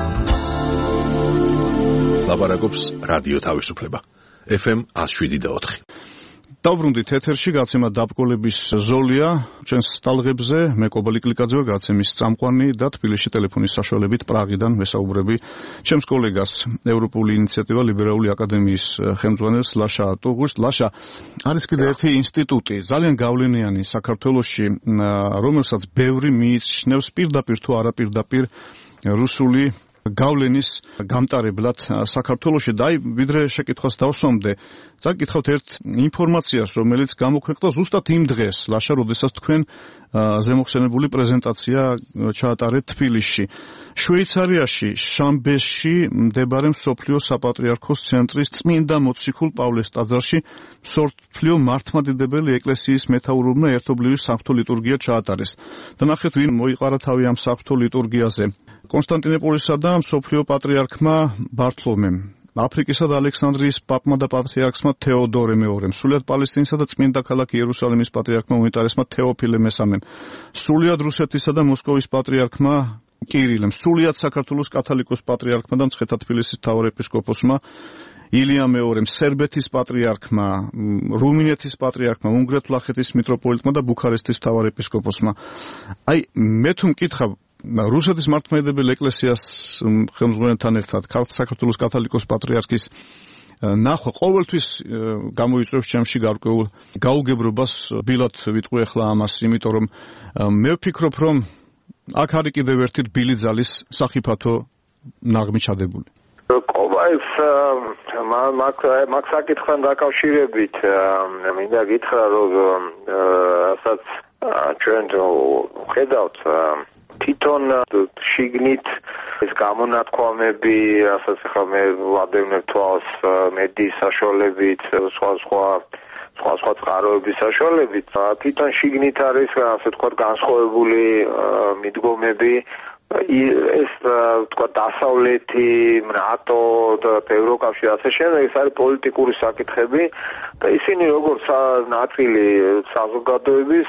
ლაპარაკობს რადიო თავისუფლება. FM 107.4. დავბრუნდით ეთერში, გაცემა დაბკოლების ზოლია ჩვენს ტალღებზე. მე კობალი კლიკაძე ვარ, გაცემის წამყვანი და თბილისში ტელეფონის საშუალებით პრაღიდან ვესაუბრები ჩემს კოლეგას, ევროპული ინიციატივა ლიბერალური აკადემიის ხელმძღვანელს ლაშა ტუღურს. ლაშა, არის კიდევ ერთი ინსტიტუტი, ძალიან გავლენიანი საქართველოში, რომელსაც ბევრი მიიჩნევს პირდაპირ თუ არაპირდაპირ რუსული გავლენის გამტარებლად საქართველოში. და აი, ვიდრე შეკითხვას დავსვამდე, წაკითხავთ ერთ ინფორმაციას, რომელიც გამოქვეყნდა ზუსტად იმ დღეს, ლაშა, როდესაც თქვენ ზემოხსენებული პრეზენტაცია ჩაატარეთ თბილისში. შვეიცარიაში, შამბეში მდებარე მსოფლიო საპატრიარქოს ცენტრის წმინდა მოციქულ პავლეს ტაძარში მსოფლიო მართლმადიდებელი ეკლესიის მეთაურობმა ერთობლივი საღვთო ლიტურგია ჩაატარეს. და ნახეთ, ვინ მოიყარა თავი ამ საღვთო ლიტურგიაზე. კონსტანტინოპოლისა და მსოფლიო პატრიარქმა ბართლომემ, აფრიკისა და ალექსანდრიის პაპმა და პატრიარქმა თეოდორე მეორემ, სრულიად პალესტინისა და წმინდა ქალაქ იერუსალიმის პატრიარქმა უნიტარესმა თეოფილე მესამემ, სრულიად რუსეთისა და მოსკოვის პატრიარქმა კირილემ, სრულიად საქართველოს კათოლიკოს პატრიარქმა და მცხეთა თბილისის მთავარეპისკოპოსმა ილია მეორემ, სერბეთის პატრიარქმა, რუმინეთის პატრიარქმა, უნგრეთ-ვლახეთის მიტროპოლიტმა და ბუქარესტის მთავარეპისკოპოსმა. აი, მე თუ მკითხავ, რუსეთის მართლმადიდებელი ეკლესიას ხელმძღვანელთან ერთად საქართველოს კათოლიკოს პატრიარქის ნახვა ყოველთვის გამოიწვევს ჩემში გარკვეულ გაუგებრობას. ბილად ვიტყვი ახლა ამას, იმიტომ რომ მე ვფიქრობ, რომ აქ არის კიდევ ერთი რბილი ძალის სახიფათო ნაღმი ჩადებული. კობაის მაგ საკითხთან დაკავშირებით მინდა გითხრა, რომ რასაც ჩვენ ხედავთ, თვითონ შიგნით ეს გამონათქვამები, რასაც ახლა მე ვადევნებ თვალს მედიის საშუალებით, სხვა წყაროების საშუალებით, თვითონ შიგნით არის, ასე ვთქვათ, განსხვავებული მიდგომები. ეს თქვა დასავლეთი, ნატო და ევროკავშირი ასე შემდეგ, ეს არის პოლიტიკური საკითხები და ისინი როგორც ნაწილი საზოგადოების,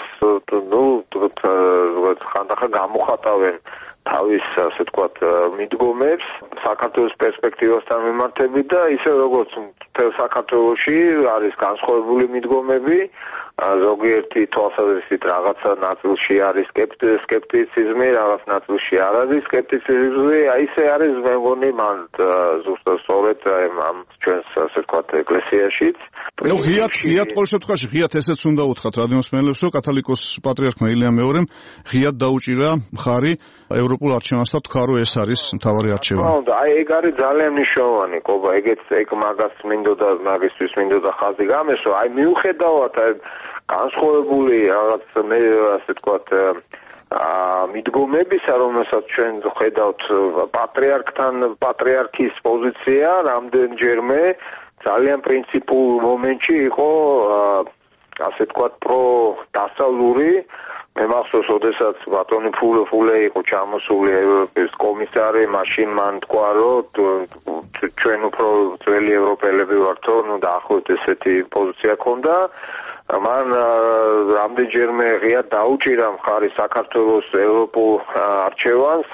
ხანდახან გამოხატავენ თავის, ასე ვთქვათ, მიდგომებს საქართველოს პერსპექტივასთან მიმართებით და ისე როგორც მთელ საქართველოში არის განსხვავებული მიდგომები ზოგიერთი თვალსაზრისით რაღაცა ნაწილში არის სკეპტიციზმი, რაღაც ნაწილში არ არის სკეპტიციზმი, ისე არის მე მგონი მან ზუსტად სწორედ ამ ჩვენს ასე ვთქვათ ეკლესიაშიც. ნუ ღიად ყოველ შემთხვევაში ღიად ესეც უნდა უთხრათ რადიომსმენელებს, რომ კათოლიკოს პატრიარქმა ილიამ მეორემ ღიად დაუჭირა მხარი ევროპულ არჩევანსთან, თქვა რომ ეს არის მთავარი არჩევანი. ეგ არის ძალიან მნიშვნელოვანი, კობა, ეგ მაგას მაგისთვის მინდოდა ხაზი გამესო, მიუხედავად განსხვავებული რაღაც მე ასე ვთქვათ მიდგომებისა, რომელსაც ჩვენ ხედავთ პატრიარქის პოზიცია რამდენჯერმე ძალიან პრინციპულ მომენტში იყო ასე ვთქვათ პროდასავლური. მე მახსოვს, როდესაც ბატონი ფულე იყო ჩამოსული ევროპის კომისარი, მაშინ მან თქვა, რომ ჩვენ უფრო ძველი ევროპელები ვართ, ნუ დაახლოებით ესეთი პოზიცია ქონდა. მან რამდენჯერმე ღიად დაუჭირა მხარი საქართველოს ევროპულ არჩევანს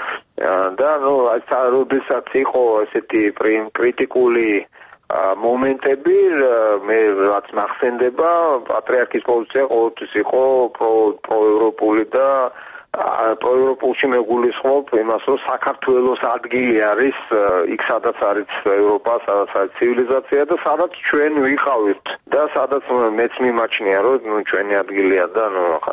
და ნუ როდესაც იყო ესეთი კრიტიკული მომენტები, მე რაც მახსენდება, პატრიარქის პოზიცია ყოველთვის იყო პროევროპული და პროევროპულში მეგულისხმობ იმას, რომ საქართველოს ადგილი არის იქ, სადაც არის ევროპა, სადაც არის ცივილიზაცია და სადაც ჩვენ ვიყავით და სადაც მეც მიმაჩნია, რომ ჩვენი ადგილია და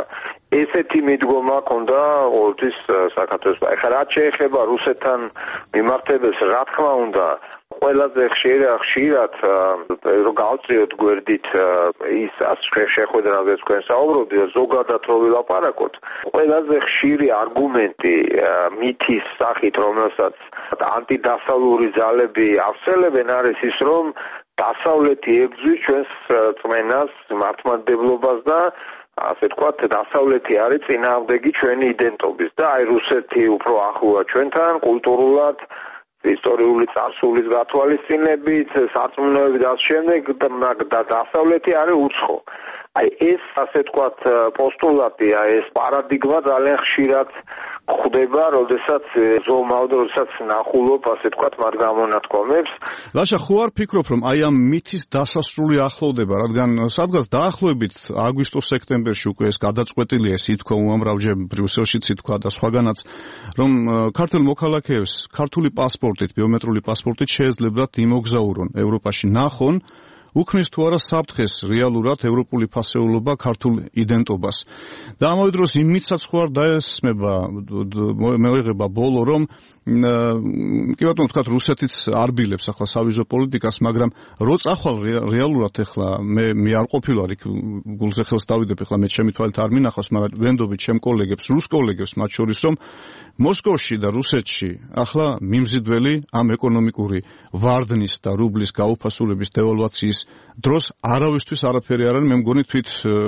ესეთი მიდგომა ქონდა ყოველთვის საქართველოს. ეხლა რაც შეეხება რუსეთთან მიმართებელს, რა თქმა უნდა, ყველაზე ხშირად რომ გავწიოთ გვერდით ის შეხვედრა, რაც თქვენ საუბრობთ და ზოგადად რო ვილაპარაკოთ, ყველაზე ხშირი არგუმენტი მითის სახით, რომელსაც ანტიდასავლური ძალები ავრცელებენ, არის ის, რომ დასავლეთი ებრძვის ჩვენს წმენას, მართლმადიდებლობას და ასე ვთქვათ, დასავლეთი არის წინააღმდეგი ჩვენი იდენტობის და რუსეთი უფრო ახლოა ჩვენთან კულტურულად, ისტორიული წარსულის გათვალისწინებით, სარწმუნოებით და ამ შემდეგ და დასავლეთი არის უცხო. ეს ასე ვთქვათ პოსტულატია, ეს პარადიგმა ძალიან ხშირად ხდება, როდესაც ზომავდა, როდესაც ნახულობ, ასე ვთქვათ, მათ გამონათქვამებს. ლაშა, ხო არ ფიქრობ, რომ აი ამ მითის დასასრული ახლოვდება, რადგან სადღაც დაახლოებით აგვისტო-სექტემბერში უკვე ეს გადაწყვეტილია, ეს ითქვა უამრავჯერ ბრიუსელშიც ითქვა და სხვაგანაც, რომ ქართულ მოქალაქეებს ქართული პასპორტით, ბიომეტრიული პასპორტით შეეძლებათ იმოგზაურონ ევროპაში ნახონ, უქმნის თუ არა საფრთხეს რეალურად ევროპული ფასეულობა ქართულ იდენტობას. და ამავე დროს იმითაც ხო არ დაესმება, მეღება ბოლო, რომ კი ბატონო თქვათ რუსეთიც არბილებს ახლა სავიზო პოლიტიკას, მაგრამ რო წახვალ რეალურად ახლა მე არ ყოფილვარ იქ გულზე ხელს დავიდებ, ახლა მე ჩემი თვალით არ მინახავს, მაგრამ ვენდობით ჩემ კოლეგებს, რუს კოლეგებს, მათ შორის რომ მოსკოვში და რუსეთში ახლა მიმზიდველი ამ ეკონომიკური ვარდნის და რუბლის გაუფასულების დევალვაციის დროს არავისთვის არაფერი არ არის, მე მგონი თვით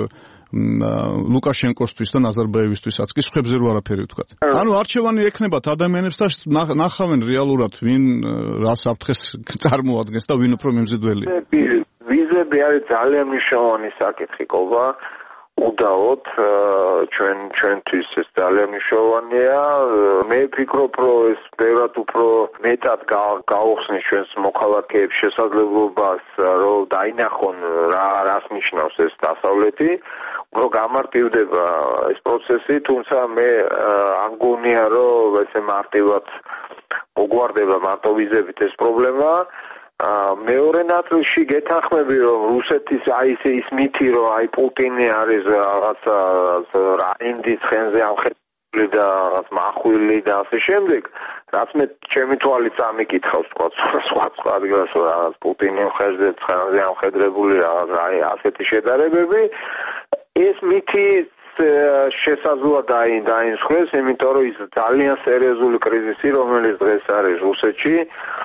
ლუკაშენკოსთვის და ნაზარბაევისთვისაც კი სხვებზე რო არაფერი ვთქვათ. ანუ არჩევანი ექნებათ ადამიანებს და ნახავენ რეალურად ვინ რა საფრთხეს წარმოადგენს და ვინ უფრო მიმზიდველია. ვიზები არის ძალიან მნიშვნელოვანი საკითხი, კობა. უდაოდ ჩვენთვის ეს ძალიან მნიშვნელოვანია. მე ვფიქრობ, რომ ეს ბევრად უფრო მეტად გაუხსნის ჩვენს მოქალაქეებს შესაძლებლობას, რომ დაინახონ რას ნიშნავს ეს დასავლეთი, უფრო გამარტივდება ეს პროცესი, თუმცა მე არ მგონია, რომ ესე მარტივად მოგვარდება მარტო ვიზებით ეს პრობლემა. მეორე ნაწილში გეთანხმები, რომ რუსეთის ის მითი, რომ პუტინი არის რაღაცა რაინდის ცხენზე ამხედრებული და რაღაც მახვილი და ასე შემდეგ, რაც მე ჩემი თვალით ამიკითხავს, სხვა ადგილას რაღაც პუტინი ცხენზე ამხედრებული რაღაც ასეთი შედარებები, ეს მითი შესაძლოა დაინსხვეს, იმიტომ რომ ის ძალიან სერიოზული კრიზისი, რომელიც დღეს არის რუსეთში,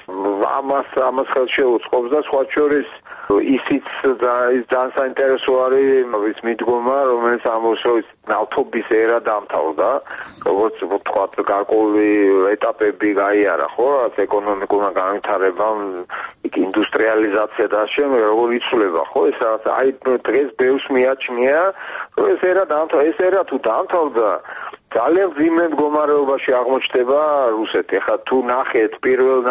ამას ხელს შეუწყობს და სხვა შორის ისიც ძალიან საინტერესო არის ის მიდგომა, რომელიც ამბობს, რომ ნავთობის ერა დამთავრდა, როგორც ვთქვათ, გარკვეული ეტაპები გაიარა, ხო, ეკონომიკურმა განვითარებამ, ინდუსტრიალიზაცია და შემდეგ როგორ იცვლება, ხო, ეს დღეს ბევრს მიაჩნია, რომ ეს ერა დამთავრდა. ეს ერა თუ დამთავრდა, ძალიან მძიმე მდგომარეობაში აღმოჩნდება რუსეთი. ეხლა თუ ნახეთ პირველ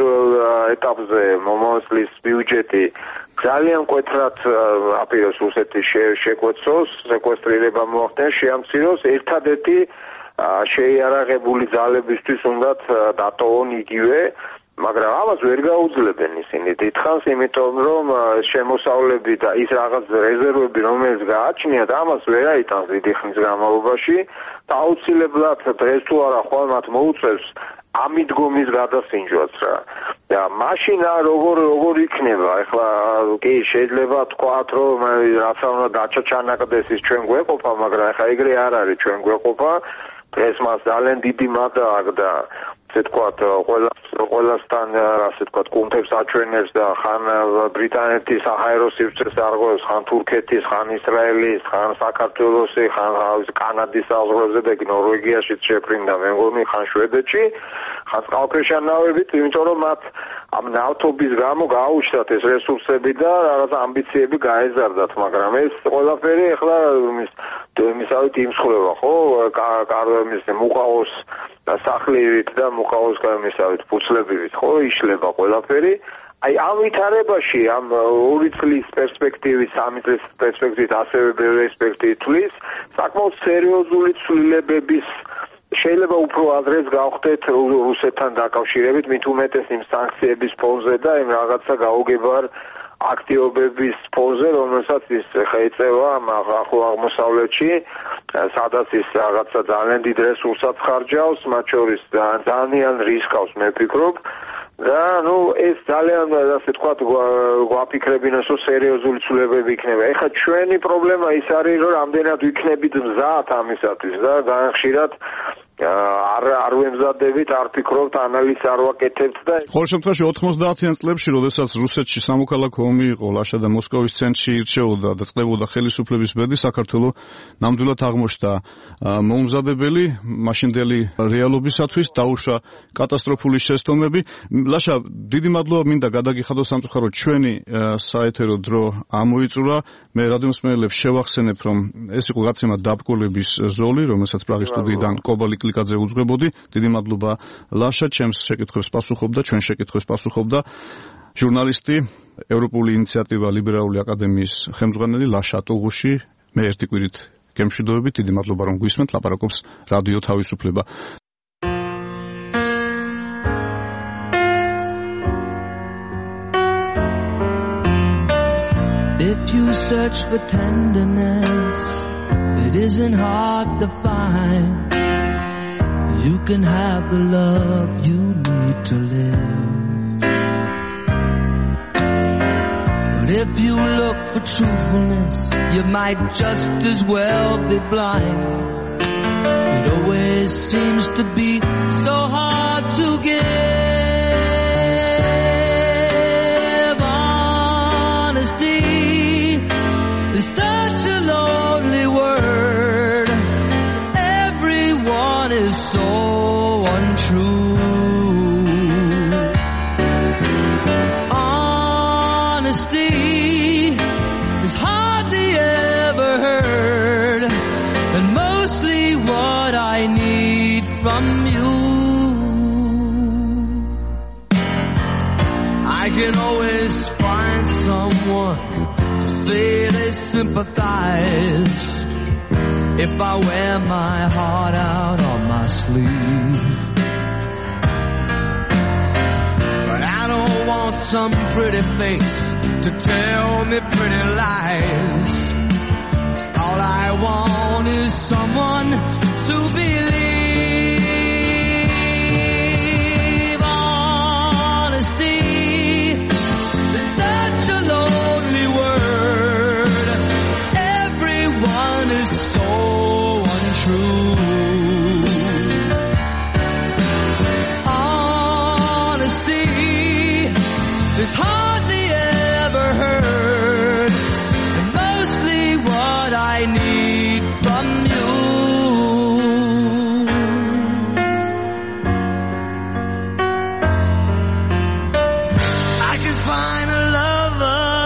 ეტაპზე მომავლის ბიუჯეტი ძალიან მკვეთრად აპირებს რუსეთის შეკვეცოს, სეკვესტრირება მოახდინოს, შეამციროს. ერთადერთი შეიარაღებული ძალებისთვის უნდათ დატოვონ იგივე, მაგრამ ამას ვერ გაუძლებენ ისინი დიდხანს, იმიტომ რომ შემოსავლები და ის რაღაც რეზერვები, რომელიც გააჩნიათ, ამას ვერ აიტანს დიდი ხნის განმავლობაში და აუცილებლად დღეს თუ არა ხვალ მათ მოუწევს ამიდგომის გადასინჯვაც რა. და მაშინ როგორ იქნება? ეხლა კი შეიძლება თქვათ, რომ რაცა უნდა დაჩაჩანაკდეს ის ჩვენ გვეყოფა, მაგრამ ეხლა ეგრე არ არის ჩვენ გვეყოფა. დღეს მას ძალიან დიდი მადლობა აქვს და ასე თქვათ ყველასთან ასე თქვათ კუნთებს აჩვენებს და ხან ბრიტანეთის საჰაერო სივრცეს არღვევს, ხან თურქეთის, ხან ისრაელის, ხან საქართველოსი, ხან კანადის საზღვრებზე და ნორვეგიაშიც შეფრინდა მე მგონი, ხან შვედეთში, ხან წყალქვეშანავებით, იმიტომ რომ მათ ამ ნავთობის გამო გააუჩნდათ ეს რესურსები და რაღაც ამბიციები გაეზარდათ, მაგრამ ეს ყველაფერი ახლა მისავით იმსხვრევა, ხო? კარვემის მუყაოს სახლივით და მუყაოს გამისავით ფუცლებივით, ხო, იშლება ყველაფერი. აი ამ ვითარებაში, ამ 2 წლის პერსპექტივით, 3 წლის პერსპექტივით, ასევე ბევრი პერსპექტივით თulis, საკმაოდ სერიოზული ცვლილებების შეიძლება უფრო ადრეს გავხდეთ რუსეთთან დაკავშირებით, მით უმეტეს იმ სანქციების ფონზე და იმ რაღაცა გაუგებარ აქტივობების ფონზე, რომელსაც ის შეეწევა ახლო აღმოსავლეთში, სადაც ის რაღაცა ძალიან დიდ რესურსებს ხარჯავს, მათ შორის ძალიან რისკავს, მე ვფიქრობ. და ეს ძალიან ასე თქვათ გვაფიქრებინოს, რომ სერიოზული ცვლილებები იქნება. ეხლა ჩვენი პრობლემა ის არის, რომ რამდენად ვიქნებით მზად ამისათვის და განხშირად არ ვემზადებით, არ ფიქრობთ, ანალიზს არ ვაკეთებთ და ყოველ შემთხვევაში 90-იან წლებში, როდესაც რუსეთში სამოქალაქო ომი იყო, ლაშა და მოსკოვის ცენტრში ირჩეოდა და წყდებოდა ხელისუფლების ბედი, საქართველო ნამდვილად აღმოჩნდა მოუმზადებელი მაშინდელი რეალობისათვის, დაუშვა კატასტროფული შეცდომები. ლაშა, დიდი მადლობა მინდა გადაგიხადო სამწუხაროდ ჩვენი საეთერო დრო ამოიწურა. მე რადიომსმენელებს შევახსენებ, რომ ეს იყო გაცემა დაბკოლების ზოლი, რომელსაც პრაღის სტუდიიდან კობალი კლიკაძე უძღვებოდი. დიდი მადლობა ლაშა, ჩემს შეკითხვებს პასუხობდა, ჩვენ შეკითხვებს პასუხობდა ჟურნალისტი, ევროპული ინიციატივა ლიბერალური აკადემიის ხელმძღვანელი ლაშა ტუღუში. მე ერთი კვირით გემშვიდობებით, დიდი მადლობა რომ გვისმენთ, ლაპარაკობს რადიო თავისუფლება. If you search for tenderness, it isn't hard to find. You can have the love you need to live. But if you look for truthfulness, you might just as well be blind. It always seems to be so hard to give. Honesty is such a lonely word. Everyone is so untrue. Honesty is hardly ever heard, and mostly what I need from you. I can always find someone to say they sympathize if I wear my heart out on my sleeve. But I don't want some pretty face to tell me pretty lies. All I want is someone to believe. Honesty is such a lonely word. Everyone is so untrue. Honesty is hardly ever heard, and mostly what I need from you. I can find a lover,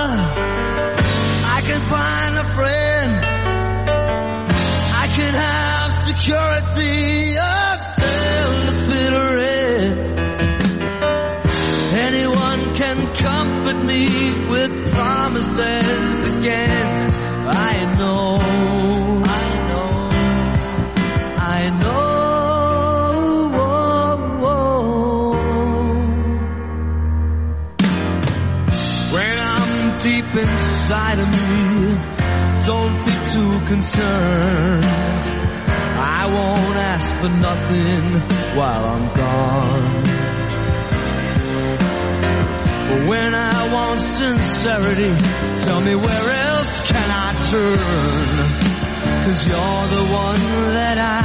I can find a friend, I can have security purity, a tale of bitter end. Anyone can comfort me with promises again. I know. When I'm deep inside of me, don't be too concerned. I won't ask for nothing while I'm gone. But when I want sincerity, tell me where else can I turn? 'Cause you're the one that I